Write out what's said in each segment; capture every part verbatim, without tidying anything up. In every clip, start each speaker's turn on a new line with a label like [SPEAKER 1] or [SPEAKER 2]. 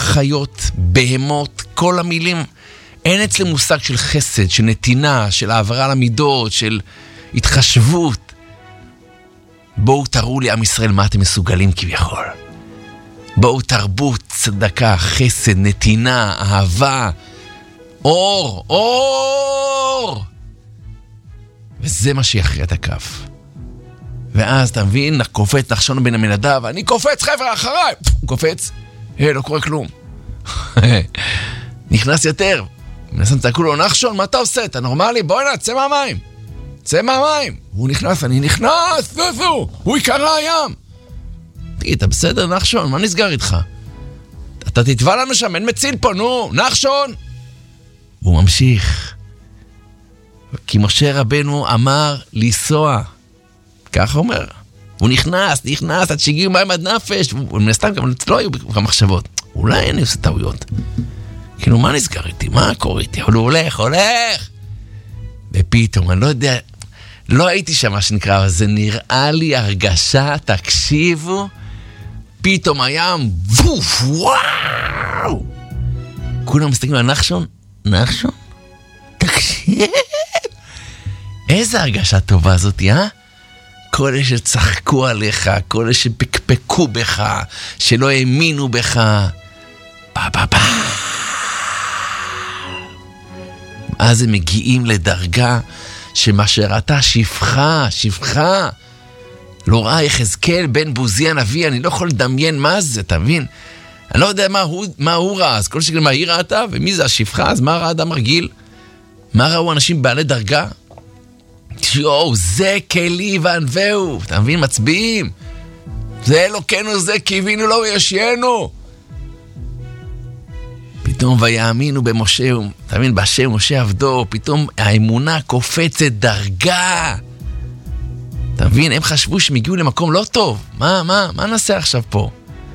[SPEAKER 1] חיות, בהמות, כל המילים. אין אצלם מושג של חסד, של נתינה, של העברה למידות, של התחשבות. בואו תראו לי עם ישראל מה אתם מסוגלים כביכול. בואו תרבות, צדקה, חסד, נתינה, אהבה, אור, אור! וזה מה שיכריע את הכף. ואז אתה מבין, קופץ נחשון בין המנדב, אני קופץ חבר'ה אחריי! הוא קופץ, היי, לא קורה כלום. נכנס יותר. מנסים צעקו לו, נחשון, מה אתה עושה? אתה נורמלי? בואי נה, צא מהמים. צא מהמים. הוא נכנס, אני נכנס, פפו, הוא יקרה הים. תגיד, אתה בסדר, נחשון? מה נסגר איתך? אתה תתבע לנו שם, אין מציל פה, נו, נחשון. והוא ממשיך. כי משה רבנו אמר לנסוע. ככה אומר. הוא נכנס, נכנס, עד שהגיעו מים עד נפש. הוא מנסתם, גם לא היו מחשבות. אולי אני עושה טעויות. כאילו, מה נסגר איתי? מה קורה איתי? הוא הולך, הולך. ופתאום, אני לא יודע, לא הייתי שם מה שנקרא, אבל זה נראה לי הרגשה, תקשיבו, פתאום הים, ווף, וואו. כולם מסתכלים על נחשון, נחשון, תקשיב. איזה הרגשה טובה זאת, אה? כל אלה שצחקו עליך, כל אלה שפקפקו בך, שלא האמינו בך, בא בא בא. אז הם מגיעים לדרגה שמה שראתה שפחה, שפחה. לא ראה יחזקאל בן בוזי הנביא, אני לא יכול לדמיין מה זה, אתה מבין? אני לא יודע מה הוא, מה הוא ראה, אז כל שכן מה היא ראתה, ומי זה השפחה, אז מה ראה אדם רגיל? מה ראו אנשים בעלי דרגה? יואו, זה כלי וענבהו, אתה מבין? מצביעים. זה אלוקינו, זה קיווינו לו וישיינו. פתאום ויאמינו במשה, אתה מבין, בהשם משה עבדו, פתאום האמונה קופצת דרגה. אתה מבין, הם חשבו שהם הגיעו למקום לא טוב. מה, מה, מה נעשה עכשיו פה?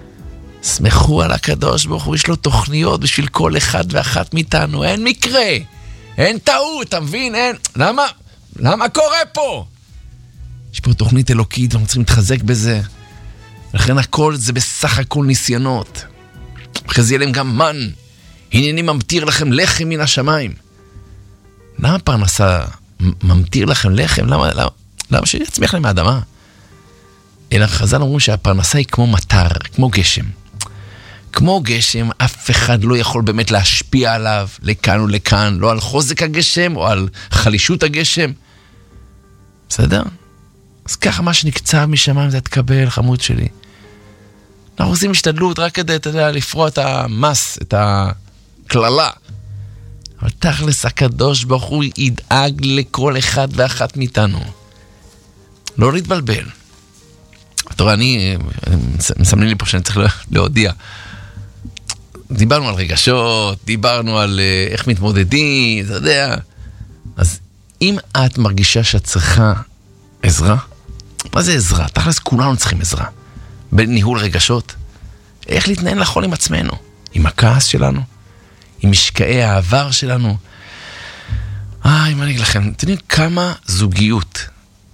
[SPEAKER 1] שמחו על הקדוש ברוך הוא, יש לו תוכניות בשביל כל אחד ואחת מאיתנו. אין מקרה, אין טעות, אתה מבין, אין. למה? למה קורה פה? יש פה תוכנית אלוקית, ואנחנו צריכים להתחזק בזה. לכן הכל זה בסך הכל ניסיונות. אחרי זה יהיה להם גם מן. הנה אני ממתיר לכם לחם מן השמיים. למה פרנסה ממתיר לכם לחם? למה, למה, למה שיצמיח להם מהאדמה? אלא חז"ל אומרים שהפרנסה היא כמו מטר, כמו גשם. כמו גשם, אף אחד לא יכול באמת להשפיע עליו, לכאן ולכאן, לא על חוזק הגשם או על חלישות הגשם. בסדר? אז ככה מה שנקצב משמיים זה תקבל, חמוד שלי. אנחנו עושים השתדלות רק כדי, אתה יודע, לפרוע את המס, את הכללה. אבל תכלס הקדוש ברוך הוא ידאג לכל אחד ואחת מאיתנו. לא להתבלבל. אתה רואה, אני, מסמנים לי פה שאני צריך להודיע. דיברנו על רגשות, דיברנו על איך מתמודדים, אתה יודע. אז אם את מרגישה שאת צריכה עזרה, מה זה עזרה? תכלס כולנו צריכים עזרה. בניהול רגשות, איך להתנהל נכון עם עצמנו, עם הכעס שלנו, עם משקעי העבר שלנו. אה, אם אני אגיד לכם, אתם יודעים כמה זוגיות,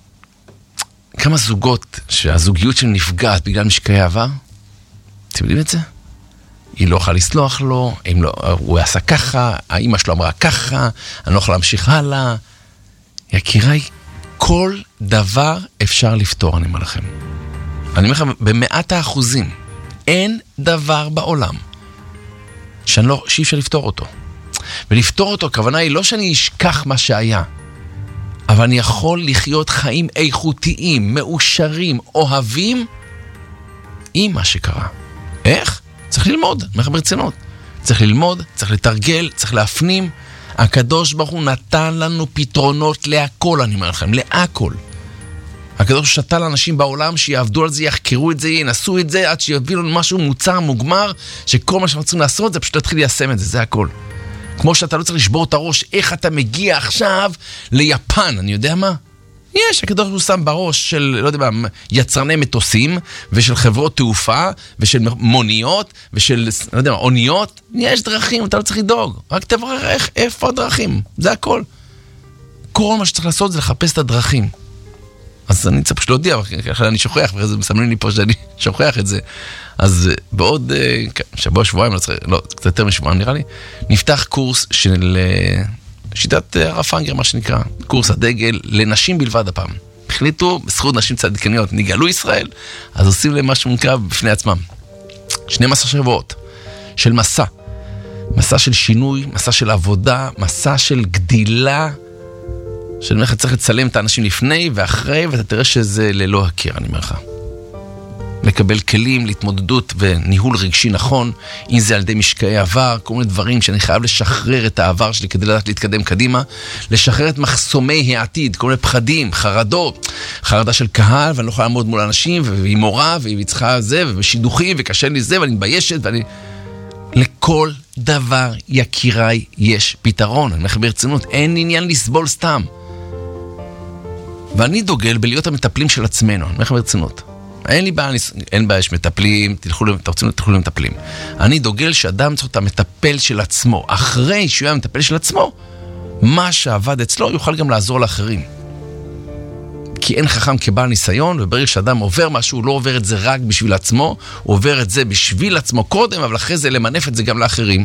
[SPEAKER 1] כמה זוגות שהזוגיות שלנו נפגעת בגלל משקעי העבר? אתם יודעים את זה? היא לא יכולה לסלוח לו, לא, הוא עשה ככה, האמא שלו אמרה ככה, אני לא יכולה להמשיך הלאה. יקיריי, כל דבר אפשר לפתור, אני אומר לכם. אני אומר לכם, במאת האחוזים, אין דבר בעולם שאני לא, שאי אפשר לפתור אותו. ולפתור אותו, הכוונה היא לא שאני אשכח מה שהיה, אבל אני יכול לחיות חיים איכותיים, מאושרים, אוהבים, עם מה שקרה. איך? צריך ללמוד, אני אומר לכם ברצינות. צריך ללמוד, צריך לתרגל, צריך להפנים. הקדוש ברוך הוא נתן לנו פתרונות להכל, אני אומר לכם, להכל. הקדוש שתה לאנשים בעולם שיעבדו על זה, יחקרו את זה, ינסו את זה, עד שיביאו לנו משהו מוצר, מוגמר, שכל מה שאנחנו צריכים לעשות זה פשוט להתחיל ליישם את זה, זה הכל. כמו שאתה לא צריך לשבור את הראש, איך אתה מגיע עכשיו ליפן, אני יודע מה? יש, הקדוש ברוך הוא שם בראש של, לא יודע מה, יצרני מטוסים, ושל חברות תעופה, ושל מוניות, ושל, לא יודע מה, אוניות, יש דרכים, אתה לא צריך לדאוג, רק תברר איך, איפה הדרכים, זה הכל. כל מה שצריך לעשות זה לחפש את הדרכים. אז אני צריך פשוט להודיע, ככה אני שוכח, ואחרי זה מסמנים לי פה שאני שוכח את זה. אז בעוד שבוע, שבועיים, לא, קצת יותר משבועיים נראה לי, נפתח קורס של שיטת הרב פנגר, מה שנקרא, קורס הדגל לנשים בלבד הפעם. החליטו, בזכות נשים צדקניות, נגאלו ישראל, אז עושים להם משהו נקרא בפני עצמם. שנים עשר שבועות של מסע. מסע של שינוי, מסע של עבודה, מסע של גדילה, שאני אומר לך, צריך לצלם את האנשים לפני ואחרי, ואתה תראה שזה ללא הכיר, אני אומר לך. לקבל כלים להתמודדות וניהול רגשי נכון, אם זה על ידי משקעי עבר, כל מיני דברים שאני חייב לשחרר את העבר שלי כדי לדעת להתקדם קדימה, לשחרר את מחסומי העתיד, כל מיני פחדים, חרדות, חרדה של קהל, ואני לא יכול לעמוד מול אנשים, והיא מורה, והיא צריכה זה, ובשידוכים, וקשה לי זה, ואני מתביישת, ואני... לכל דבר, יקיריי, יש פתרון. אני אומר לך ברצינות, אין עניין לסבול סתם. ואני דוגל בלהיות המטפלים של עצמנו, אני אומר לך ברצינות. אין לי בעיה, אין בעיה, יש מטפלים, תלכו, תרצו, תלכו למטפלים. אני דוגל שאדם צריך את המטפל של עצמו. אחרי שהוא יהיה המטפל של עצמו, מה שעבד אצלו יוכל גם לעזור לאחרים. כי אין חכם כבעל ניסיון, וברגע שאדם עובר משהו, הוא לא עובר את זה רק בשביל עצמו, הוא עובר את זה בשביל עצמו קודם, אבל אחרי זה למנף את זה גם לאחרים.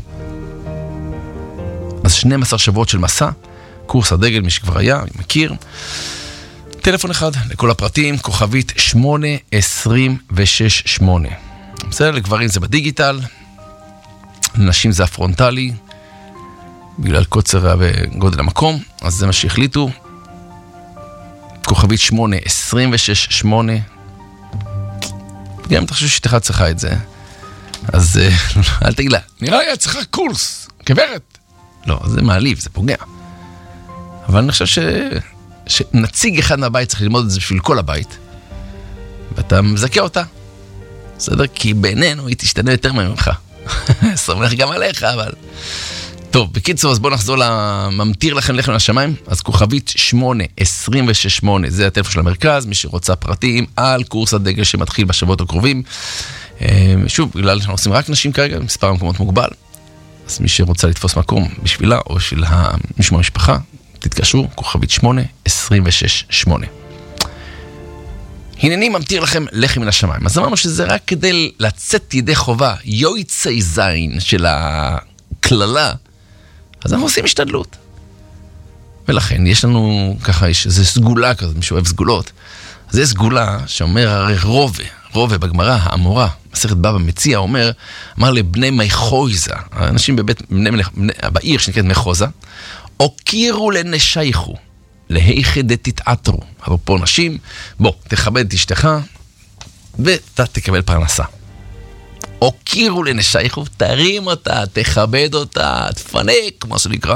[SPEAKER 1] אז שנים עשר שבועות של מסע, קורס הדגל, מי שכבר היה, אני מכיר. טלפון אחד, לכל הפרטים, כוכבית שמונה עשרים ושש שמונה. בסדר, לגברים זה בדיגיטל, לנשים זה הפרונטלי, בגלל קוצר וגודל המקום, אז זה מה שהחליטו. כוכבית שמונה עשרים ושש שמונה. גם אם אתה חושב שאתה צריכה את זה, אז אל תגיד לה, נראה לי, צריכה קורס, גברת. לא, זה מעליב, זה פוגע. אבל אני חושב ש... שנציג אחד מהבית צריך ללמוד את זה בשביל כל הבית, ואתה מזכה אותה. בסדר? כי בינינו היא תשתנה יותר ממך. סומך גם עליך, אבל... טוב, בקיצור, אז בואו נחזור לממתיר לכם לחם לשמיים. אז כוכבית שמונה עשרים ושש שמונה, זה הטלפון של המרכז, מי שרוצה פרטים על קורס הדגל שמתחיל בשבועות הקרובים. שוב, בגלל שאנחנו עושים רק נשים כרגע, מספר המקומות מוגבל, אז מי שרוצה לתפוס מקום בשבילה או בשביל מישהו מהמשפחה, תתקשרו, כוכבית שמונה עשרים ושש שמונה. הנני ממתיר לכם לחם מן השמיים. אז אמרנו שזה רק כדי לצאת ידי חובה, יויצי זין של הכללה, אז אנחנו עושים השתדלות. ולכן יש לנו, ככה, יש איזו סגולה כזאת, מי שאוהב סגולות. אז יש סגולה שאומר, הרי רובה, רובה בגמרא, האמורה, מסכת בבא מציע, אומר, אמר לבני מחויזה, האנשים בבית, בני, בני, בעיר שנקראת מחוזה, הוקירו לנשייכו, להיכד תתעתרו. אבל פה נשים, בוא, תכבד את אשתך, ואתה תקבל פרנסה. הוקירו לנשייכו, תרים אותה, תכבד אותה, תפנק, מה שנקרא,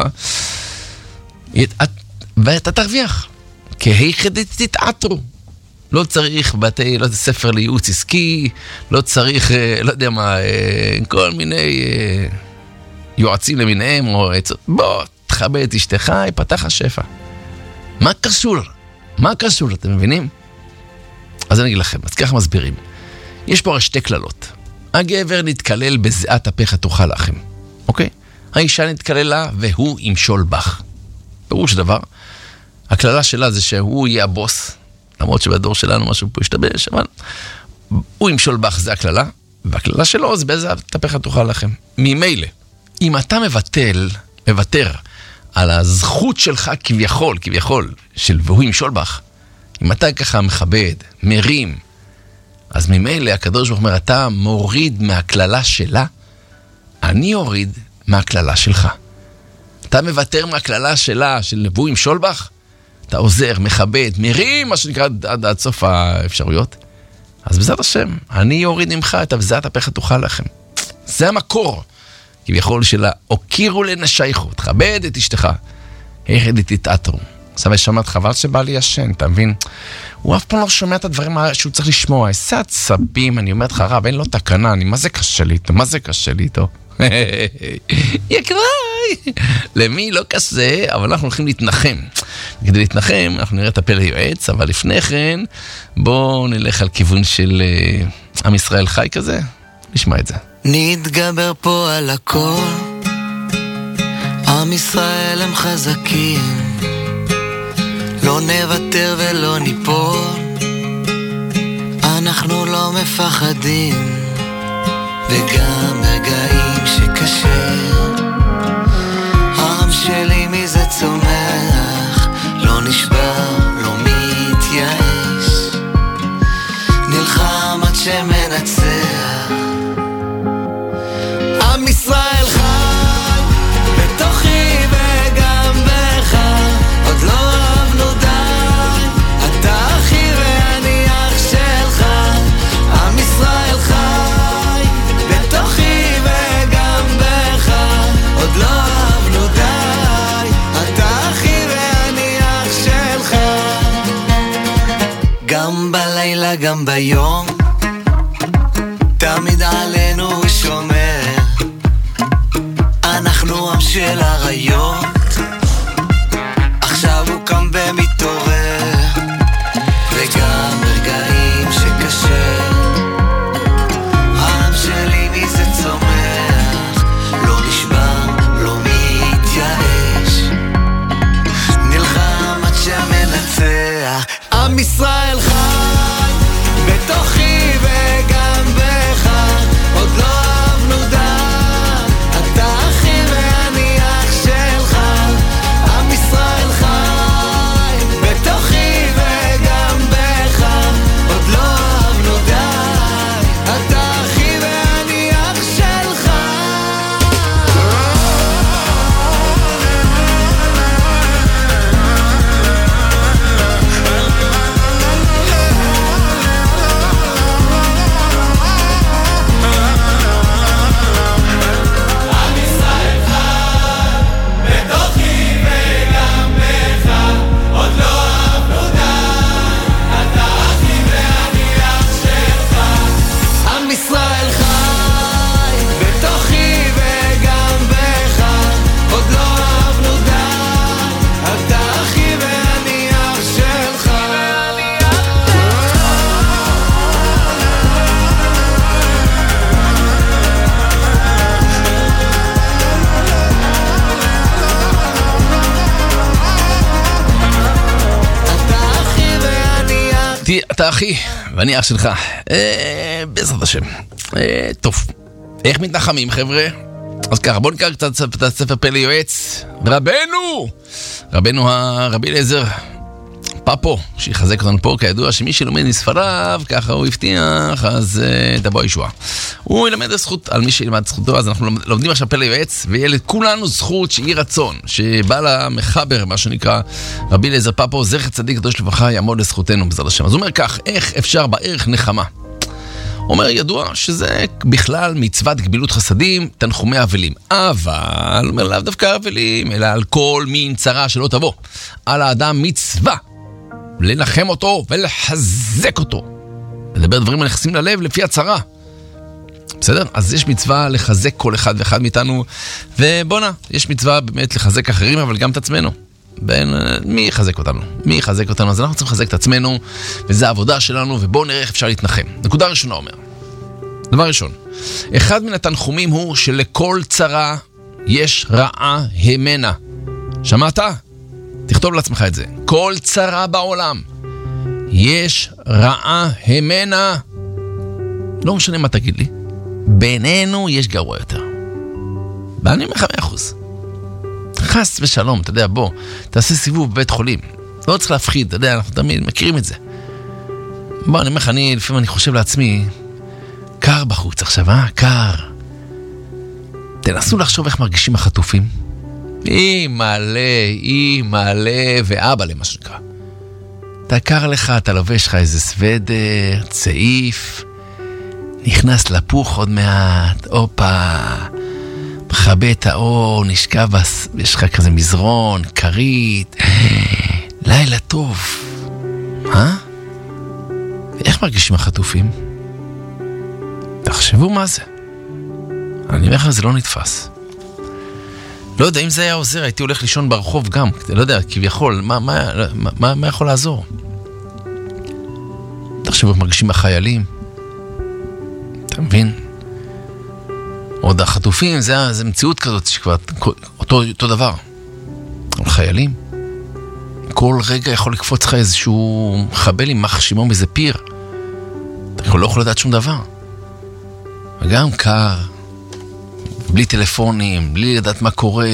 [SPEAKER 1] ואתה תרוויח. כהיכד תתעתרו. לא צריך בתי, לא יודע, ספר לייעוץ עסקי, לא צריך, לא יודע מה, כל מיני יועצים למיניהם, או בוא, תכבד את אשתך, יפתח השפע. מה קשור? מה קשור? אתם מבינים? אז אני אגיד לכם, אז ככה מסבירים. יש פה שתי כללות. הגבר נתקלל בזיעת אפיך תאכל לחם. אוקיי? האישה נתקללה והוא ימשול בך. פירוש דבר. הכללה שלה זה שהוא יהיה הבוס, למרות שבדור שלנו משהו פה ישתבש, אבל הוא ימשול בך, זה הכללה, והכללה שלו זה בזיעת אפיך תאכל לחם. ממילא, אם אתה מבטל, מוותר על הזכות שלך כביכול, כביכול, של והוא ימשול בך, אם אתה ככה מכבד, מרים, אז ממילא הקדוש ברוך הוא אומר, אתה מוריד מהכללה שלה, אני אוריד מהכללה שלך. אתה מוותר מהכללה שלה, של והוא ימשול בך, אתה עוזר, מכבד, מרים, מה שנקרא עד, עד סוף האפשרויות, אז בעזרת השם, אני אוריד ממך את בזיעת אפיך תאכל לחם. זה המקור. כביכול שלה, הוקירו לנשייכו, תכבד את אשתך, היכד תתעתרו. עכשיו יש שמעת, חבל שבא לי ישן, אתה מבין? הוא אף פעם לא שומע את הדברים שהוא צריך לשמוע, איזה עצבים, אני אומרת לך, רב, אין לו תקנה, אני, מה זה קשה לי איתו? מה זה קשה לי איתו? יקראי! למי לא קשה, אבל אנחנו הולכים להתנחם. כדי להתנחם, אנחנו נראה את הפלא היועץ, אבל לפני כן, בואו נלך על כיוון של עם ישראל חי כזה, נשמע את זה.
[SPEAKER 2] נתגבר פה על הכל, עם ישראל הם חזקים, לא נוותר ולא ניפול, לא מפחדים, וגם ברגעים שקשה. העם שלי מזה צומח, לא נשבר, לא מתייאש, נלחם עד שמנצח. עם ישראל חי בתוכי וגם בך, עוד לא אהבנו די, אתה אחי ואני אח שלך. עם ישראל חי בתוכי וגם בך, עוד לא אהבנו די, אתה אחי ואני אח שלך. גם בלילה גם ביום, תמיד עלינו הוא שומר. אנחנו עם של הריות, עכשיו הוא קם ומתעורר. וגם ברגעים שקשה, העם שלי מזה צומח, לא נשבר, לא מתייאש, נלחם עד שמנצח. עם ישראל חי בתוכי וגם בך, עוד לא אהבנו די, אתה אחי ואני אח שלך. עם ישראל חי בתוכי וגם בך, עוד לא אהבנו די, אתה אחי ואני אח שלך. עם ישראל חי בתוכי וגם בך, עוד לא אהבנו די, אתה אחי ואני אח שלך. אתה אחי ואני אח.
[SPEAKER 1] תי- אתה אחי, ואני אח שלך. אה, בעזרת השם. אה, טוב. איך מתנחמים, חבר'ה? אז ככה, בואו נקרא קצת את הספר פלא יועץ. רבנו! רבנו הרבי אליעזר פאפו, שיחזק אותנו פה, כידוע שמי שלומד מספריו, ככה הוא הבטיח, אז uh, תבוא הישועה. הוא ילמד זכות, על מי שילמד זכותו, אז אנחנו לומדים עכשיו פלא יועץ, ויהיה לכולנו זכות שהיא רצון, שבעל המחבר, מה שנקרא רבי אליעזר פאפו, זכר צדיק קדוש לברכה, יעמוד לזכותנו בעזרת השם. אז הוא אומר כך, איך אפשר בערך נחמה? אומר ידוע שזה בכלל מצוות גמילות חסדים, תנחומי אבלים. אבל, אומר לאו דווקא אבלים, אלא על כל מין צרה שלא תבוא. על האדם מצווה לנחם אותו ולחזק אותו. לדבר דברים הנכנסים ללב לפי הצרה. בסדר? אז יש מצווה לחזק כל אחד ואחד מאיתנו, ובונה, יש מצווה באמת לחזק אחרים, אבל גם את עצמנו. בין, מי יחזק אותנו? מי יחזק אותנו? אז אנחנו צריכים לחזק את עצמנו, וזה העבודה שלנו, ובואו נראה איך אפשר להתנחם. נקודה ראשונה אומר. דבר ראשון, אחד מן התנחומים הוא שלכל צרה יש רעה המנה. שמעת? תכתוב לעצמך את זה. כל צרה בעולם יש רעה המנה. לא משנה מה תגיד לי. בינינו יש גרוע יותר. ואני אומר לך מאה אחוז. חס ושלום, אתה יודע, בוא, תעשה סיבוב בבית חולים. לא צריך להפחיד, אתה יודע, אנחנו תמיד מכירים את זה. בוא, אני אומר לך, אני, לפעמים אני חושב לעצמי, קר בחוץ עכשיו, אה? קר. תנסו לחשוב איך מרגישים החטופים. אי מלא, אי מלא, ואבא למה שנקרא. אתה קר לך, אתה לובש לך איזה סוודר, צעיף, נכנס לפוך עוד מעט, אופה, מחבא את האור, נשכב, יש לך כזה מזרון, קרית, לילה טוב. אה? איך מרגישים החטופים? תחשבו מה זה. אני אומר לך, זה לא נתפס. לא יודע, אם זה היה עוזר, הייתי הולך לישון ברחוב גם, לא יודע, כביכול, מה, מה, מה, מה יכול לעזור? תחשבו איך מרגישים החיילים. אתה מבין? עוד החטופים, זה, זה מציאות כזאת שכבר אותו, אותו דבר. אבל חיילים, כל רגע יכול לקפוץ לך איזשהו חבל עם מחשימו מאיזה פיר. הוא לא יכול לדעת שום דבר. וגם קר, בלי טלפונים, בלי לדעת מה קורה.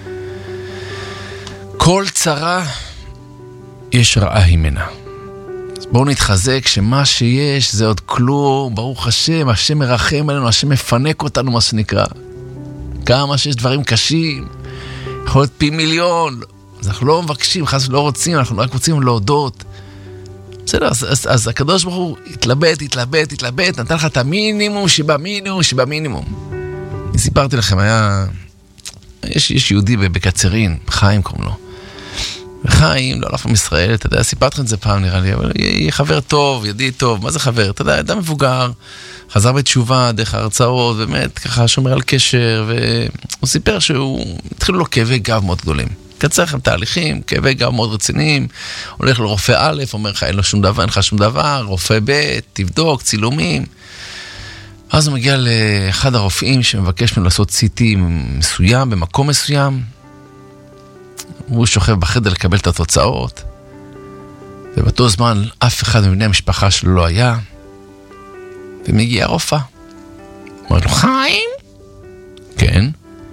[SPEAKER 1] כל צרה יש רעה הימנה. אז בואו נתחזק שמה שיש זה עוד כלום, ברוך השם, השם מרחם עלינו, השם מפנק אותנו, מה שנקרא. כמה שיש דברים קשים, יכול להיות פי מיליון, אז אנחנו לא מבקשים, חס לא רוצים, אנחנו רק רוצים להודות. בסדר, אז, אז, אז הקדוש ברוך הוא התלבט, התלבט, התלבט, נתן לך את המינימום שבמינימום שבמינימום. אני סיפרתי לכם, היה... יש, יש יהודי בקצרין, חיים קוראים לו. וחיים, לא הלך עם ישראל, אתה יודע, סיפרתי לכם את זה פעם נראה לי, אבל יהיה חבר טוב, ידיד טוב, מה זה חבר? אתה יודע, אדם מבוגר, חזר בתשובה דרך ההרצאות, באמת ככה שומר על קשר, והוא סיפר שהוא התחילו לו כאבי גב מאוד גדולים. קצר לכם תהליכים, כאבי גב מאוד רציניים, הולך לרופא א', אומר לך אין לו שום דבר, אין לך שום דבר, רופא ב', תבדוק, צילומים. אז הוא מגיע לאחד הרופאים שמבקש ממנו לעשות סי טי מסוים, במקום מסוים. הוא שוכב בחדר לקבל את התוצאות, ובאותו זמן אף אחד מבני המשפחה שלו לא היה, ומגיע הרופא. אומר לו, חיים? כן.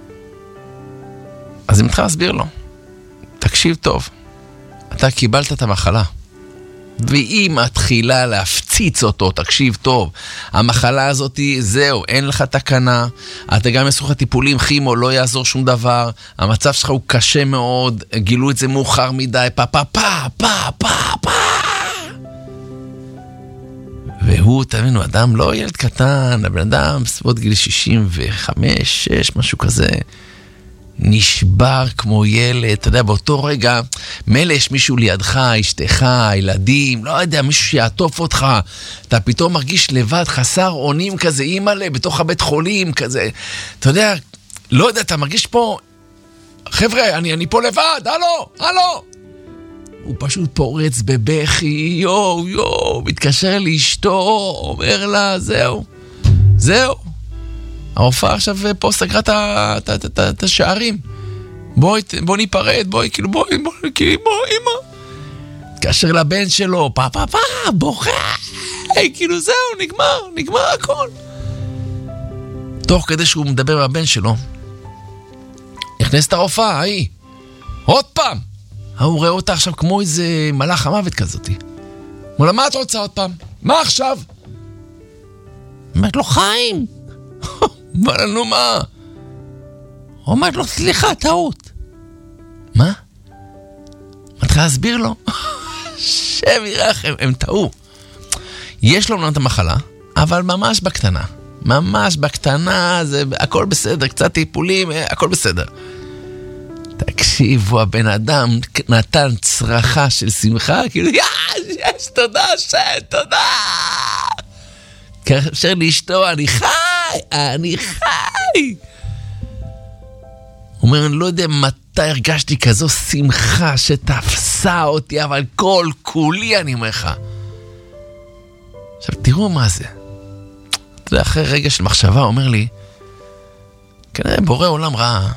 [SPEAKER 1] אז אני מתחיל להסביר לו, תקשיב טוב, אתה קיבלת את המחלה, והיא מתחילה להפציץ אותו, תקשיב טוב, המחלה הזאת זהו, אין לך תקנה, אתה גם יעשו לך טיפולים כימו, לא יעזור שום דבר, המצב שלך הוא קשה מאוד, גילו את זה מאוחר מדי, פה פה פה פה פה פה. והוא, תבינו, אדם לא ילד קטן, הבן אדם סביבות גיל שישים וחמש, שש, משהו כזה, נשבר כמו ילד, אתה יודע, באותו רגע, מלא יש מישהו לידך, אשתך, ילדים, לא יודע, מישהו שיעטוף אותך, אתה פתאום מרגיש לבד, חסר אונים כזה, אימאלה, בתוך הבית חולים כזה, אתה יודע, לא יודע, אתה מרגיש פה, חבר'ה, אני, אני פה לבד, הלו, הלו, הוא פשוט פורץ בבכי, יו, יו, מתקשר לאשתו, אומר לה, זהו, זהו, הרופאה עכשיו פה סגרה את השערים. בואי, בואי ניפרד, בואי, כאילו, בואי, בואי, כאילו, בואי, אמא. תקשר לבן שלו, פה, פה, פה, בוכה. כאילו, זהו, נגמר, נגמר הכל. תוך כדי שהוא מדבר עם הבן שלו, נכנס את הרופאה, ההיא. עוד פעם. הוא רואה אותה עכשיו כמו איזה מלאך המוות כזאת. מולה, מה את רוצה עוד פעם? מה עכשיו? אומרת לו, חיים. אומר לנו מה? אומר לו, סליחה, טעות. מה? מתחיל להסביר לו. שם ירחם, הם טעו. יש לו את המחלה, אבל ממש בקטנה. ממש בקטנה, זה הכל בסדר, קצת טיפולים, הכל בסדר. תקשיבו, הבן אדם נתן צרחה של שמחה, כאילו, יש, יש, תודה, שם, תודה. כאשר לאשתו, אני חי, אני חי. הוא אומר, אני לא יודע מתי הרגשתי כזו שמחה שתפסה אותי, אבל כל כולי אני אומר לך. עכשיו, תראו מה זה. אתה יודע, אחרי רגע של מחשבה, הוא אומר לי, כנראה בורא עולם ראה,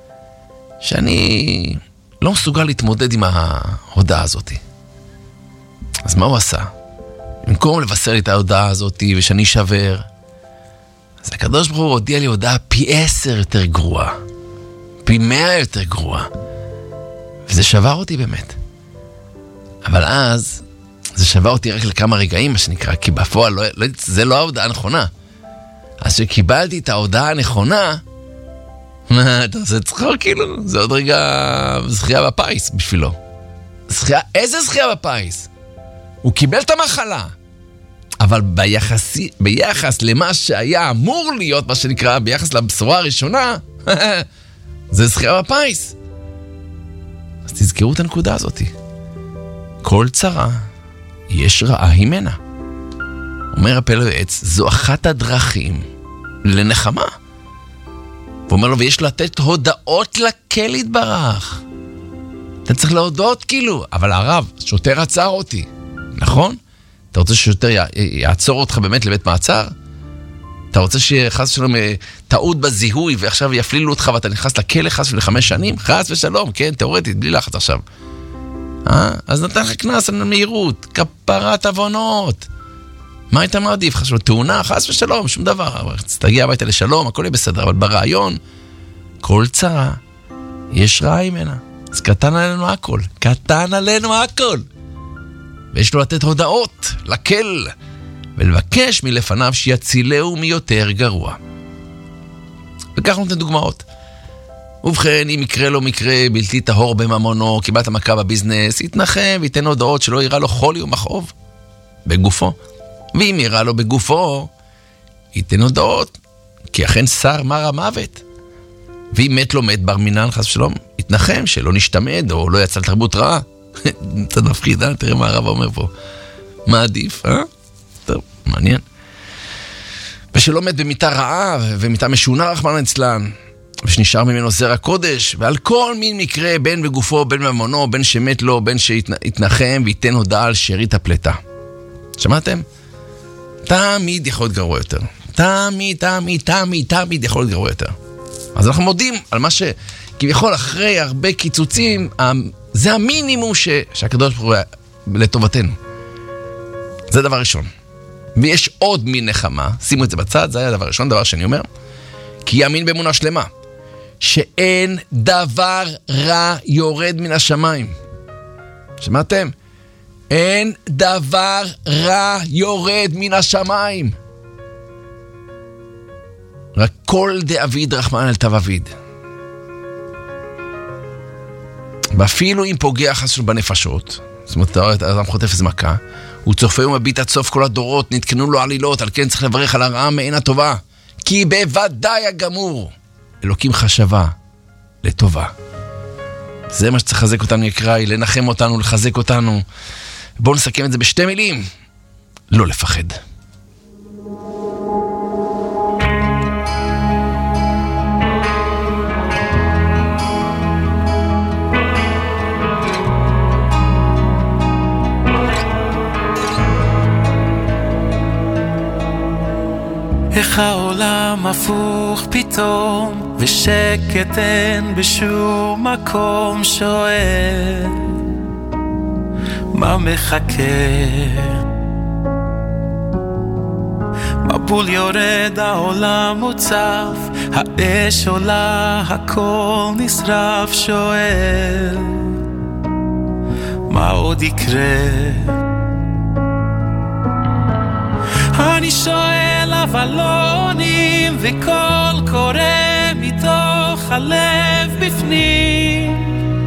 [SPEAKER 1] שאני לא מסוגל להתמודד עם ההודעה הזאת. אז מה הוא עשה? במקום לבשר לי את ההודעה הזאת ושאני שבר, אז הקדוש ברוך הוא הודיע לי הודעה פי עשר יותר גרועה, פי מאה יותר גרועה, וזה שבר אותי באמת. אבל אז זה שבר אותי רק לכמה רגעים, מה שנקרא, כי בפועל לא, לא, זה לא ההודעה הנכונה. אז שקיבלתי את ההודעה הנכונה, אתה עושה צחוק כאילו, זה עוד רגע זכייה בפייס בשבילו. זכייה, איזה זכייה בפייס? הוא קיבל את המחלה, אבל ביחס, ביחס למה שהיה אמור להיות, מה שנקרא, ביחס לבשורה הראשונה, זה זכייה בפייס. אז תזכרו את הנקודה הזאת. כל צרה, יש רעה הימנה. אומר הפלא עץ, זו אחת הדרכים לנחמה. הוא אומר לו, ויש לתת הודעות לקל יתברך. אתה צריך להודות כאילו, אבל הרב, שוטר עצר אותי. נכון? אתה רוצה ששוטר יעצור אותך באמת לבית מעצר? אתה רוצה שחס ושלום טעות בזיהוי ועכשיו יפלילו אותך ואתה נכנס לכלא חס ולחמש שנים? חס ושלום, כן, תיאורטית, בלי לחץ עכשיו. אה? אז נתן לך כנס על מהירות, כפרת עוונות. מה היית מעדיף? חשוב, תאונה, חס ושלום, שום דבר. תגיע הביתה לשלום, הכל יהיה בסדר, אבל ברעיון, כל צרה, יש רע ממנה. אז קטן עלינו הכל, קטן עלינו הכל. ויש לו לתת הודעות, לקל, ולבקש מלפניו שיצילהו מיותר גרוע. וכך נותן דוגמאות. ובכן, אם יקרה לו מקרה בלתי טהור בממונו, קיבלת מכה בביזנס, יתנחם ויתן הודעות שלא יראה לו חולי ומכאוב בגופו. ואם יראה לו בגופו, ייתן הודעות, כי אכן שר מר המוות. ואם מת לו מת בר מינן, חס ושלום, יתנחם שלא נשתמד או לא יצא לתרבות רעה. אתה נפחיד, אה? תראה מה הרב אומר פה. מה עדיף, אה? טוב, מעניין. ושלא מת במיטה רעה ומיטה משונה רחמנא ליצלן, ושנשאר ממנו זרע קודש, ועל כל מין מקרה, בין בגופו, בין בממונו, בין שמת לו, בין שיתנחם, וייתן הודעה על שארית הפלטה. שמעתם? תמיד יכול להיות גרוע יותר. תמיד, תמיד, תמיד, תמיד יכול להיות גרוע יותר. אז אנחנו מודים על מה שכביכול אחרי הרבה קיצוצים, זה המינימום ש... שהקדוש ברוך הוא לטובתנו. זה דבר ראשון. ויש עוד מין נחמה, שימו את זה בצד, זה היה דבר ראשון, דבר שאני אומר, כי יאמין באמונה שלמה, שאין דבר רע יורד מן השמיים. שמעתם? אין דבר רע יורד מן השמיים. רק כל דאביד רחמן אל תו אביד. ואפילו אם פוגע חסר בנפשות, זאת אומרת, האדם חוטף איזה מכה, הוא צופה ומביט עד סוף כל הדורות, נתקנו לו עלילות, על כן צריך לברך על הרעה מעין הטובה, כי בוודאי הגמור, אלוקים חשבה לטובה. זה מה שצריך לחזק אותנו יקראי, לנחם אותנו, לחזק אותנו. בואו נסכם את זה בשתי מילים, לא לפחד.
[SPEAKER 2] איך העולם הפוך פתאום, ושקט אין בשום מקום, שואל מה מחכה. מבול יורד, העולם מוצף, האש עולה, הכל נשרף, שואל מה עוד יקרה. אני שואל אבל לא עונים, וכל קורא מתוך הלב בפנים,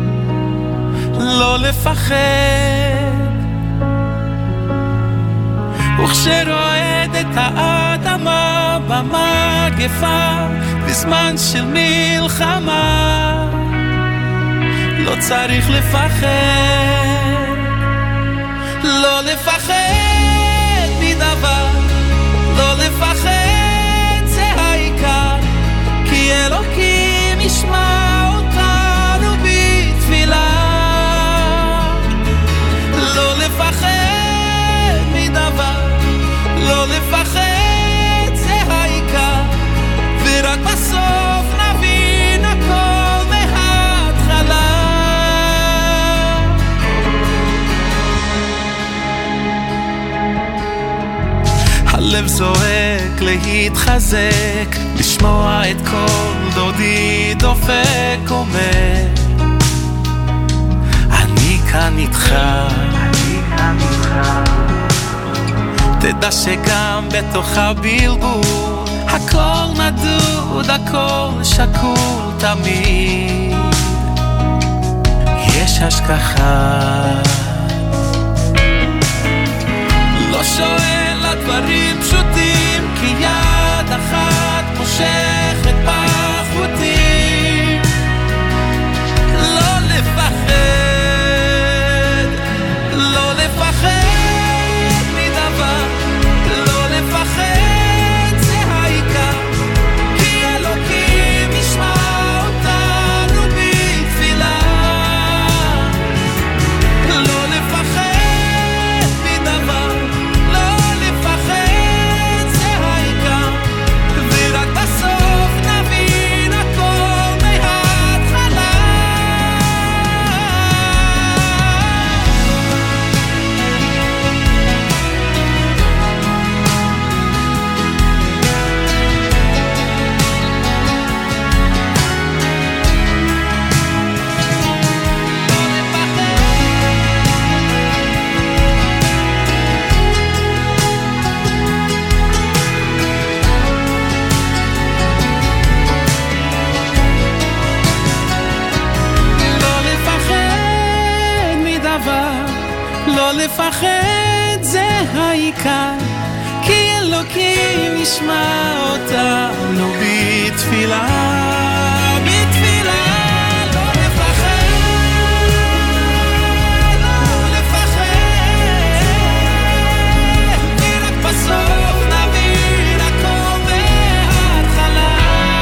[SPEAKER 2] לא לפחד. וכשרועד את האדמה במגפה, בזמן של מלחמה, לא צריך לפחד. לא לפחד מדבר, לא לפחד זה העיקר, כי אלוקים ישמע אותנו בתפילה. לא לפחד מדבר, לא לפחד זה העיקר, ורק בסוף נבין הכל מההתחלה. הלב זועק להתחזק, לשמוע את כל דודי דופק אומר, אני כאן איתך, אני כאן איתך. תדע שגם בתוך הבלבול, הכל נדוד, הכל שקול תמיד, יש השכחה. לא שואל הדברים פשוטים, כי יד אחת מושכת בחוטים. לא לפחד, לא לפחד מדבר, לא לפחד זה העיקר, כי אלוקים ישמע אותנו בתפילה. לא לפחד מדבר, לא לפחד לפחד זה העיקר, כי אלוקים ישמע אותנו בתפילה, בתפילה. לא לפחד, לא לפחד, כי רק בסוף נבין הכל בהתחלה.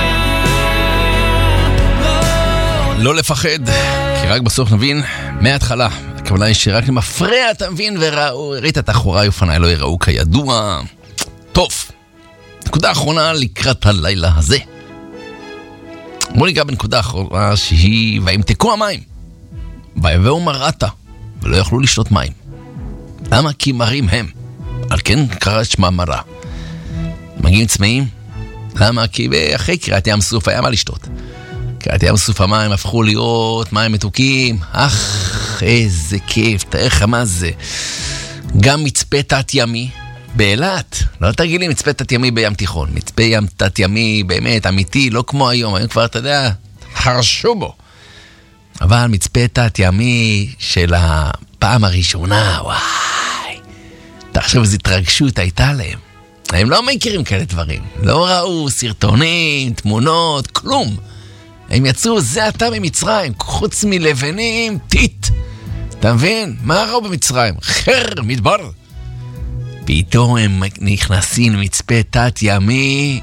[SPEAKER 2] לא,
[SPEAKER 1] לא לפחד, כי רק בסוף נבין מההתחלה. הכוונה היא שרק למפרע אתה מבין וראית את אחוריי ופניי לא יראו כידוע. טוב, נקודה האחרונה לקראת הלילה הזה. בוא ניגע בנקודה האחרונה שהיא וימתקו המים ויבואו מרעתה ולא יכלו לשתות מים. למה? כי מרים הם, על כן קרא שמה מרה. מגיעים צמאים? למה? כי אחרי קריאת ים סוף היה מה לשתות. קריאת ים סוף המים הפכו להיות מים מתוקים. אך, איזה כיף, תראה לך מה זה. גם מצפה תת ימי באילת, לא תרגילים מצפה תת ימי בים תיכון, מצפה ים תת ימי באמת אמיתי, לא כמו היום, היום כבר אתה יודע, חרשו בו. אבל מצפה תת ימי של הפעם הראשונה, וואי, תחשוב איזו התרגשות הייתה להם. הם לא מכירים כאלה דברים, לא ראו סרטונים, תמונות, כלום. הם יצאו זה עתה ממצרים, חוץ מלבנים, טיט. אתה מבין? מה ראו במצרים? חר, מדבר. פתאום הם נכנסים למצפה תת ימי.